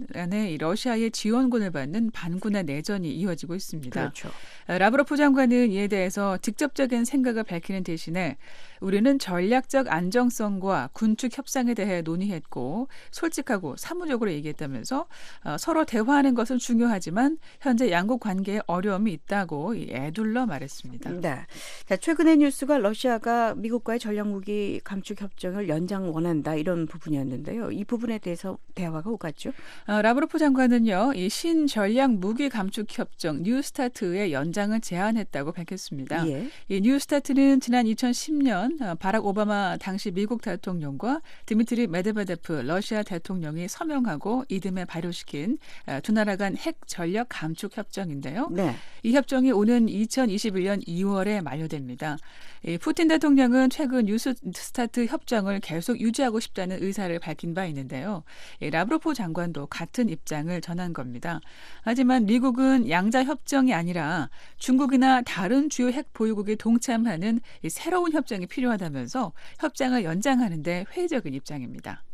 간에 러시아의 지원군을 받는 반군의 내전이 이어지고 있습니다. 그렇죠. 라브로프 장관은 이에 대해서 직접적인 생각을 밝히는 대신에 우리는 전략적 안정성과 군축 협상에 대해 논의했고 솔직하고 사무적으로 얘기했다면서 서로 대화하는 것은 중요하지만 현재 양국 관계에 어려움이 있다고 애둘러 말했습니다. 네. 자, 최근의 뉴스가 러시아가 미국과의 전략무기 감축 협정을 연장 원한다 이런 부분이었는데요. 이 부분에 대해서 대화가 오갔죠? 어, 라브로프 장관은요, 이 신전략무기 감축 협정 뉴스타트의 연장을 제안했다고 밝혔습니다. 예. 이 뉴스타트는 지난 이천십 년 바락 오바마 당시 미국 대통령과 드미트리 메드베데프 러시아 대통령이 서명하고 이듬해 발효시킨 두 나라 간 핵 전력 감축 협정인데요. 네. 이 협정이 오는 이천이십일 년 이월에 만료됩니다. 이 푸틴 대통령은 최근 뉴스타트 협정을 계속 유지하고 싶다는 의사를 밝힌 바 있는데요. 이 라브로프 장관도 같은 입장을 전한 겁니다. 하지만 미국은 양자 협정이 아니라 중국이나 다른 주요 핵 보유국이 동참하는 이 새로운 협정이 필요하다면서 협정을 연장하는 데 회의적인 입장입니다.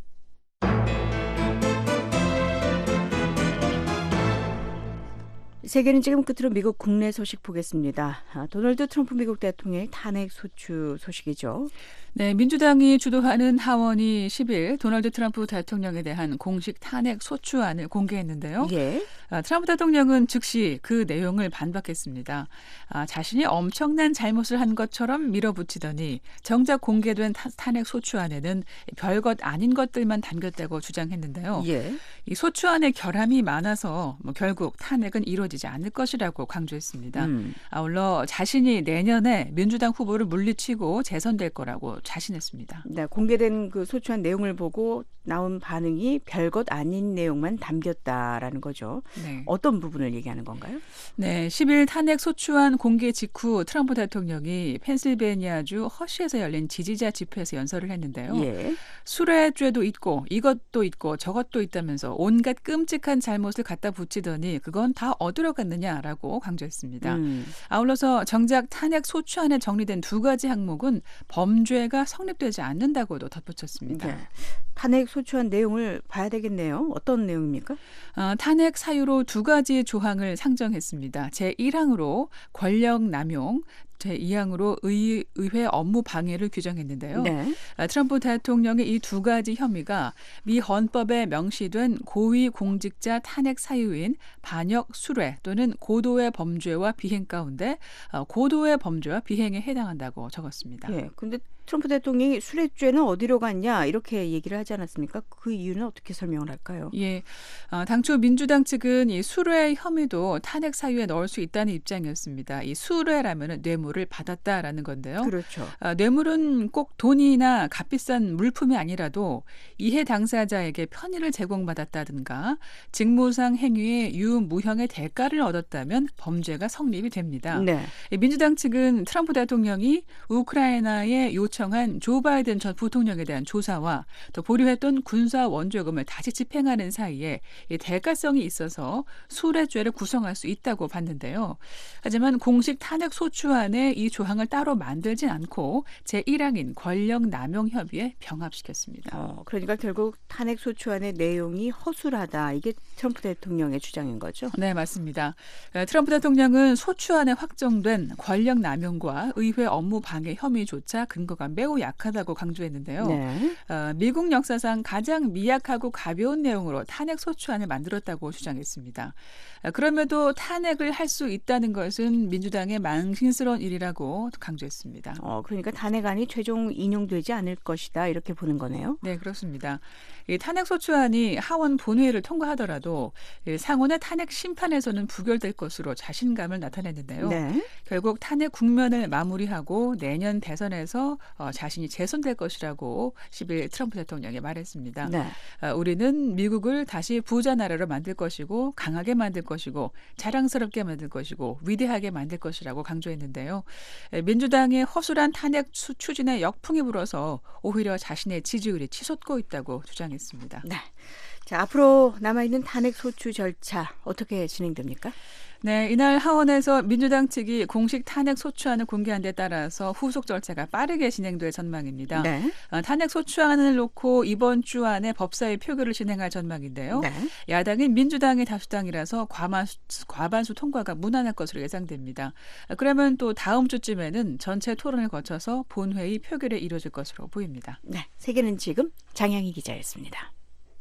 세계는 지금 끝으로 미국 국내 소식 보겠습니다. 아, 도널드 트럼프 미국 대통령의 탄핵 소추 소식이죠. 네, 민주당이 주도하는 하원이 십 일 도널드 트럼프 대통령에 대한 공식 탄핵 소추안을 공개했는데요. 예. 아, 트럼프 대통령은 즉시 그 내용을 반박했습니다. 아, 자신이 엄청난 잘못을 한 것처럼 밀어붙이더니 정작 공개된 타, 탄핵 소추안에는 별것 아닌 것들만 담겼다고 주장했는데요. 예. 이 소추안의 결함이 많아서 뭐 결국 탄핵은 이루어지지 않을 것이라고 강조했습니다. 음. 아울러 자신이 내년에 민주당 후보를 물리치고 재선될 거라고 자신했습니다. 네, 공개된 그 소추안 내용을 보고 나온 반응이 별것 아닌 내용만 담겼다라는 거죠. 네. 어떤 부분을 얘기하는 건가요? 네, 십 일 탄핵 소추안 공개 직후 트럼프 대통령이 펜실베니아주 허쉬에서 열린 지지자 집회에서 연설을 했는데요. 예. 수뢰죄도 있고 이것도 있고 저것도 있다면서 온갖 끔찍한 잘못을 갖다 붙이더니 그건 다 어디로 갔느냐라고 강조했습니다. 음. 아울러서 정작 탄핵 소추안에 정리된 두 가지 항목은 범죄가 성립되지 않는다고도 덧붙였습니다. 네. 탄핵 소추안 내용을 봐야 되겠네요. 어떤 내용입니까? 어, 탄핵 사유로 두 가지 조항을 상정했습니다. 제일 항으로 권력 남용, 제이 항으로 의, 의회 업무 방해를 규정했는데요. 네. 트럼프 대통령의 이 두 가지 혐의가 미 헌법에 명시된 고위공직자 탄핵 사유인 반역 수뢰 또는 고도의 범죄와 비행 가운데 고도의 범죄와 비행에 해당한다고 적었습니다. 그런데 네, 트럼프 대통령이 수뢰죄는 어디로 갔냐 이렇게 얘기를 하지 않았습니까? 그 이유는 어떻게 설명을 할까요? 예, 어, 당초 민주당 측은 이 수뢰 혐의도 탄핵 사유에 넣을 수 있다는 입장이었습니다. 이 수뢰라면은 뇌물을 받았다라는 건데요. 그렇죠. 어, 뇌물은 꼭 돈이나 값비싼 물품이 아니라도 이해 당사자에게 편의를 제공받았다든가 직무상 행위에 유무형의 대가를 얻었다면 범죄가 성립이 됩니다. 네. 민주당 측은 트럼프 대통령이 우크라이나의 요청 요청한 조 바이든 전 부통령에 대한 조사와 또 보류했던 군사 원조금을 다시 집행하는 사이에 이 대가성이 있어서 수뢰죄를 구성할 수 있다고 봤는데요. 하지만 공식 탄핵 소추안에 이 조항을 따로 만들진 않고 제일 항인 권력남용 협의에 병합시켰습니다. 어, 그러니까 결국 탄핵 소추안의 내용이 허술하다. 이게 트럼프 대통령의 주장인 거죠? 네, 맞습니다. 트럼프 대통령은 소추안에 확정된 권력남용과 의회 업무 방해 혐의조차 근거가 매우 약하다고 강조했는데요. 네. 어, 미국 역사상 가장 미약하고 가벼운 내용으로 탄핵 소추안을 만들었다고 주장했습니다. 어, 그럼에도 탄핵을 할 수 있다는 것은 민주당의 망신스러운 일이라고 강조했습니다. 어, 그러니까 탄핵안이 최종 인용되지 않을 것이다 이렇게 보는 거네요. 네, 그렇습니다. 이 탄핵 소추안이 하원 본회의를 통과하더라도 상원의 탄핵 심판에서는 부결될 것으로 자신감을 나타냈는데요. 네. 결국 탄핵 국면을 마무리하고 내년 대선에서 어, 자신이 재선될 것이라고 십일 트럼프 대통령이 말했습니다. 네. 어, 우리는 미국을 다시 부자 나라로 만들 것이고 강하게 만들 것이고 자랑스럽게 만들 것이고 위대하게 만들 것이라고 강조했는데요. 민주당의 허술한 탄핵 추진에 역풍이 불어서 오히려 자신의 지지율이 치솟고 있다고 주장했습니다. 네. 자, 앞으로 남아있는 탄핵 소추 절차 어떻게 진행됩니까? 네, 이날 하원에서 민주당 측이 공식 탄핵 소추안을 공개한 데 따라서 후속 절차가 빠르게 진행될 전망입니다. 네. 어, 탄핵 소추안을 놓고 이번 주 안에 법사위 표결을 진행할 전망인데요. 네. 야당인 민주당이 다수당이라서 과반수, 과반수 통과가 무난할 것으로 예상됩니다. 어, 그러면 또 다음 주쯤에는 전체 토론을 거쳐서 본회의 표결에 이루어질 것으로 보입니다. 네, 세계는 지금 장양희 기자였습니다.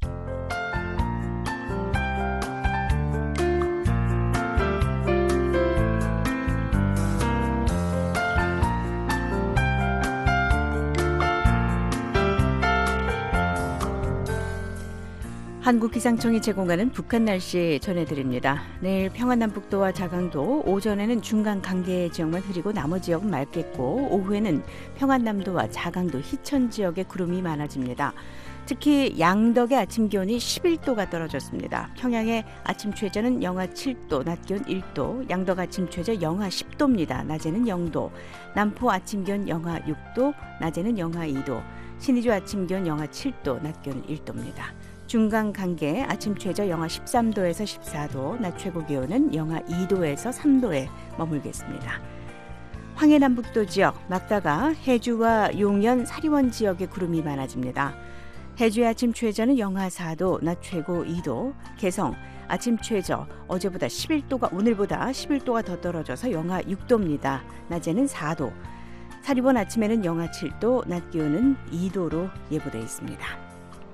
한국기상청이 제공하는 북한 날씨 전해드립니다. 내일 평안남북도와 자강도, 오전에는 중간 강계 지역만 흐리고 나머지 지역은 맑겠고 오후에는 평안남도와 자강도, 희천 지역에 구름이 많아집니다. 특히 양덕의 아침 기온이 십일 도가 떨어졌습니다. 평양의 아침 최저는 영하 칠 도, 낮 기온 일 도, 양덕 아침 최저 영하 십 도입니다. 낮에는 영 도, 남포 아침 기온 영하 육 도, 낮에는 영하 이 도, 신의주 아침 기온 영하 칠 도, 낮 기온 일 도입니다. 중간 강계 아침 최저 영하 십삼 도에서 십사 도, 낮 최고 기온은 영하 이 도에서 삼 도에 머물겠습니다. 황해남북도 지역, 막다가 해주와 용연, 사리원 지역에 구름이 많아집니다. 해주의 아침 최저는 영하 사 도, 낮 최고 이 도, 개성 아침 최저 어제보다 십일 도가 오늘보다 십일 도가 더 떨어져서 영하 육 도입니다. 낮에는 사 도, 사리원 아침에는 영하 칠 도, 낮 기온은 이 도로 예보돼 있습니다.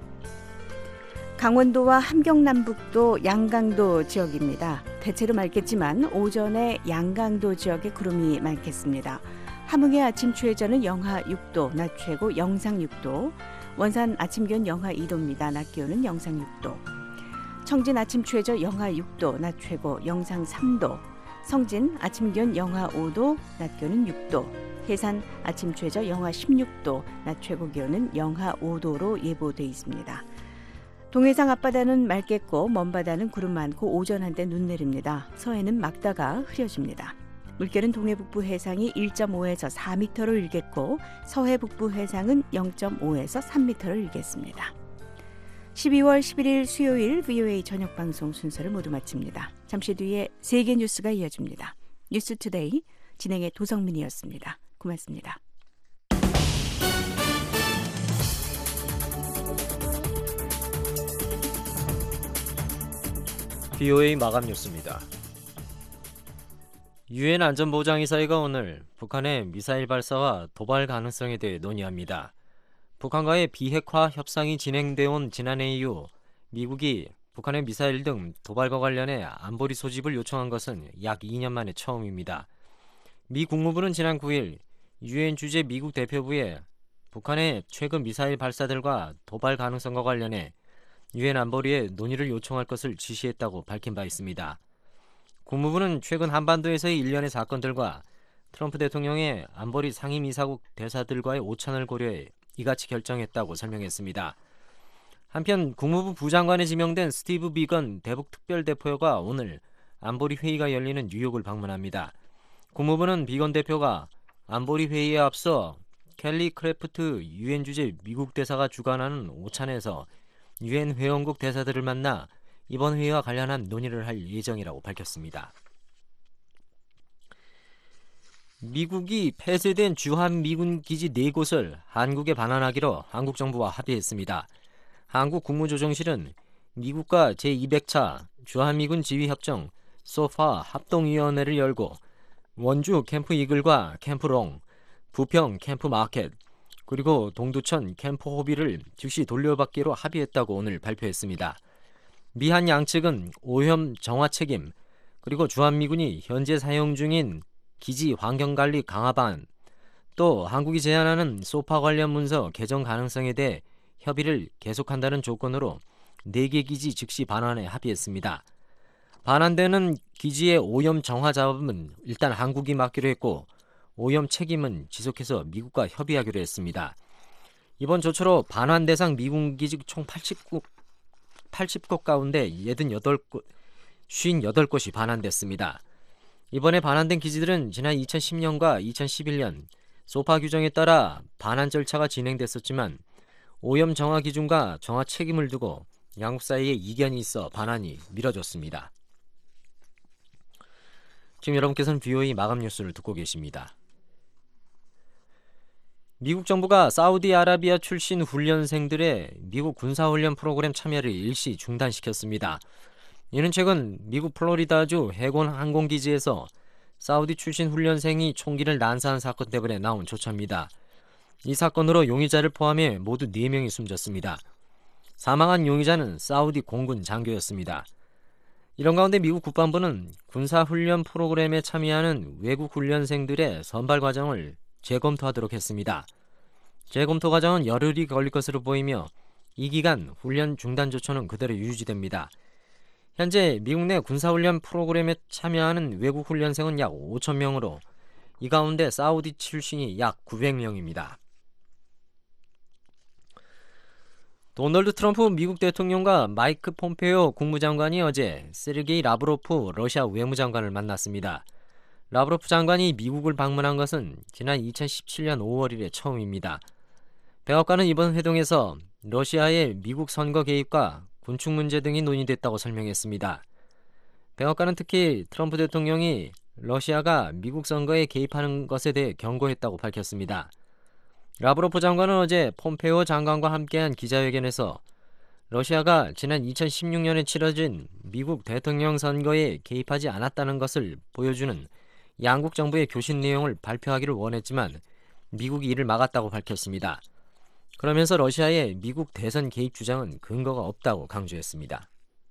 강원도와 함경남북도, 양강도 지역입니다. 대체로 맑겠지만 오전에 양강도 지역에 구름이 많겠습니다. 함흥의 아침 최저는 영하 육 도, 낮 최고 영상 육 도, 원산 아침 기온 영하 이 도입니다. 낮 기온은 영상 육 도, 청진 아침 최저 영하 육 도, 낮 최고 영상 삼 도, 성진 아침 기온 영하 오 도, 낮 기온은 육 도, 해산 아침 최저 영하 십육 도, 낮 최고 기온은 영하 오 도로 예보돼 있습니다. 동해상 앞바다는 맑겠고 먼바다는 구름 많고 오전 한때 눈 내립니다. 서해는 막다가 흐려집니다. 물결은 동해 북부 해상이 일 점 오에서 사 미터로 일겠고 서해 북부 해상은 영 점 오에서 삼 미터로 일겠습니다. 십이월 십일일 수요일 브이오에이 저녁 방송 순서를 모두 마칩니다. 잠시 뒤에 세계 뉴스가 이어집니다. 뉴스투데이 진행의 도성민이었습니다. 고맙습니다. 브이오에이 마감 뉴스입니다. 유엔 안전보장이사회가 오늘 북한의 미사일 발사와 도발 가능성에 대해 논의합니다. 북한과의 비핵화 협상이 진행돼 온 지난해 이후 미국이 북한의 미사일 등 도발과 관련해 안보리 소집을 요청한 것은 약 이 년 만에 처음입니다. 미 국무부는 지난 구 일 유엔 주재 미국 대표부에 북한의 최근 미사일 발사들과 도발 가능성과 관련해 유엔 안보리에 논의를 요청할 것을 지시했다고 밝힌 바 있습니다. 국무부는 최근 한반도에서의 일련의 사건들과 트럼프 대통령의 안보리 상임이사국 대사들과의 오찬을 고려해 이같이 결정했다고 설명했습니다. 한편 국무부 부장관에 지명된 스티브 비건 대북 특별대표가 오늘 안보리 회의가 열리는 뉴욕을 방문합니다. 국무부는 비건 대표가 안보리 회의에 앞서 켈리 크래프트 유엔 주재 미국 대사가 주관하는 오찬에서 유엔 회원국 대사들을 만나 이번 회의와 관련한 논의를 할 예정이라고 밝혔습니다. 미국이 폐쇄된 주한미군 기지 네 곳을 한국에 반환하기로 한국 정부와 합의했습니다. 한국 국무조정실은 미국과 제이백 차 주한미군 지휘협정 소파 합동위원회를 열고 원주 캠프 이글과 캠프 롱, 부평 캠프 마켓, 그리고 동두천 캠프 호비를 즉시 돌려받기로 합의했다고 오늘 발표했습니다. 미한 양측은 오염 정화 책임, 그리고 주한미군이 현재 사용 중인 기지 환경관리 강화 반, 또 한국이 제안하는 소파 관련 문서 개정 가능성에 대해 협의를 계속한다는 조건으로 네 개 기지 즉시 반환에 합의했습니다. 반환되는 기지의 오염 정화 작업은 일단 한국이 맡기로 했고 오염 책임은 지속해서 미국과 협의하기로 했습니다. 이번 조처로 반환 대상 미군 기지 총 팔십 곳, 팔십 곳 가운데 팔십팔 곳, 오십팔 곳이 반환됐습니다. 이번에 반환된 기지들은 지난 이천십 년과 이천십일 년 소파 규정에 따라 반환 절차가 진행됐었지만 오염 정화 기준과 정화 책임을 두고 양국 사이에 이견이 있어 반환이 미뤄졌습니다. 지금 여러분께서는 브이오에이 마감 뉴스를 듣고 계십니다. 미국 정부가 사우디아라비아 출신 훈련생들의 미국 군사훈련 프로그램 참여를 일시 중단시켰습니다. 이는 최근 미국 플로리다주 해군 항공기지에서 사우디 출신 훈련생이 총기를 난사한 사건 때문에 나온 조처입니다. 이 사건으로 용의자를 포함해 모두 네 명이 숨졌습니다. 사망한 용의자는 사우디 공군 장교였습니다. 이런 가운데 미국 국방부는 군사훈련 프로그램에 참여하는 외국 훈련생들의 선발 과정을 재검토하도록 했습니다. 재검토 과정은 열흘이 걸릴 것으로 보이며 이 기간 훈련 중단 조처는 그대로 유지됩니다. 현재 미국 내 군사훈련 프로그램에 참여하는 외국 훈련생은 약 오천 명으로 이 가운데 사우디 출신이 약 구백 명입니다. 도널드 트럼프 미국 대통령과 마이크 폼페오 국무장관이 어제 세르게이 라브로프 러시아 외무장관을 만났습니다. 라브로프 장관이 미국을 방문한 것은 지난 이천십칠 년 오월 이래 처음입니다. 백악관은 이번 회동에서 러시아의 미국 선거 개입과 군축 문제 등이 논의됐다고 설명했습니다. 백악관은 특히 트럼프 대통령이 러시아가 미국 선거에 개입하는 것에 대해 경고했다고 밝혔습니다. 라브로프 장관은 어제 폼페오 장관과 함께한 기자회견에서 러시아가 지난 이천십육 년에 치러진 미국 대통령 선거에 개입하지 않았다는 것을 보여주는 양국 정부의 교신 내용을 발표하기를 원했지만 미국이 이를 막았다고 밝혔습니다. 그러면서 러시아의 미국 대선 개입 주장은 근거가 없다고 강조했습니다.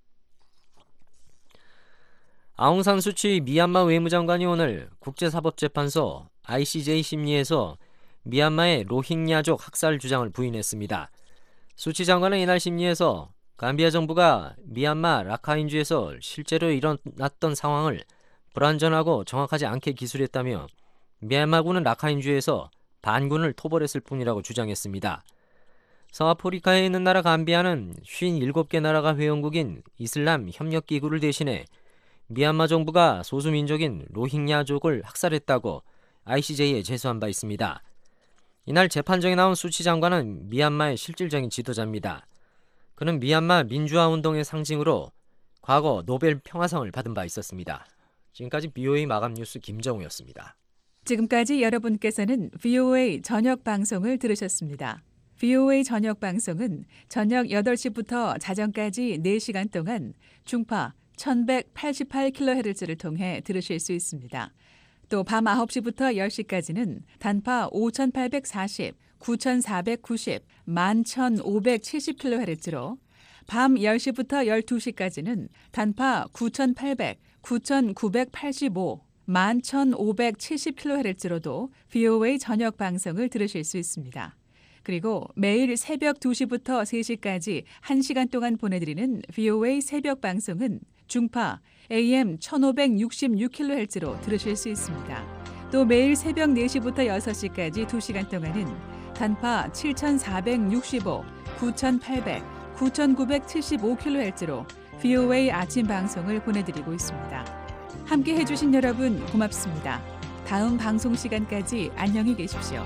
아웅산 수치 미얀마 외무장관이 오늘 국제사법재판소 아이씨제이 심리에서 미얀마의 로힝야족 학살 주장을 부인했습니다. 수치 장관은 이날 심리에서 감비아 정부가 미얀마 라카인주에서 실제로 일어났던 상황을 불완전하고 정확하지 않게 기술했다며 미얀마군은 라카인주에서 반군을 토벌했을 뿐이라고 주장했습니다. 서아프리카에 있는 나라 감비아는 오십칠 개 나라가 회원국인 이슬람 협력기구를 대신해 미얀마 정부가 소수민족인 로힝야족을 학살했다고 아이씨제이에 제소한 바 있습니다. 이날 재판정에 나온 수치 장관은 미얀마의 실질적인 지도자입니다. 그는 미얀마 민주화 운동의 상징으로 과거 노벨 평화상을 받은 바 있었습니다. 지금까지 브이오에이 마감 뉴스 김정우였습니다. 지금까지 여러분께서는 브이오에이 저녁 방송을 들으셨습니다. 브이오에이 저녁 방송은 저녁 여덟 시부터 자정까지 네 시간 동안 중파 천백팔십팔 킬로헤르츠를 통해 들으실 수 있습니다. 또 밤 아홉 시부터 열 시까지는 단파 오천팔백사십, 구천사백구십, 만 천오백칠십 킬로헤르츠로 밤 열 시부터 열두 시까지는 단파 구천팔백, 구천구백팔십오, 만 천오백칠십 킬로헤르츠로도 브이오에이 저녁 방송을 들으실 수 있습니다. 그리고 매일 새벽 두 시부터 세 시까지 한 시간 동안 보내드리는 브이오에이 새벽 방송은 중파 에이엠 천오백육십육 킬로헤르츠로 들으실 수 있습니다. 또 매일 새벽 네 시부터 여섯 시까지 두 시간 동안은 단파 칠천사백육십오, 구천팔백, 구천구백칠십오 킬로헤르츠로 브이오에이 아침 방송을 보내드리고 있습니다. 함께 해주신 여러분 고맙습니다. 다음 방송 시간까지 안녕히 계십시오.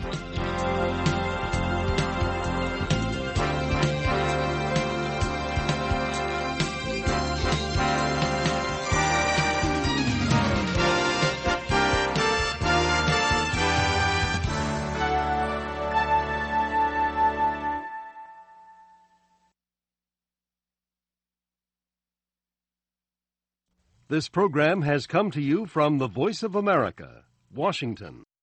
This program has come to you from the Voice of America, Washington.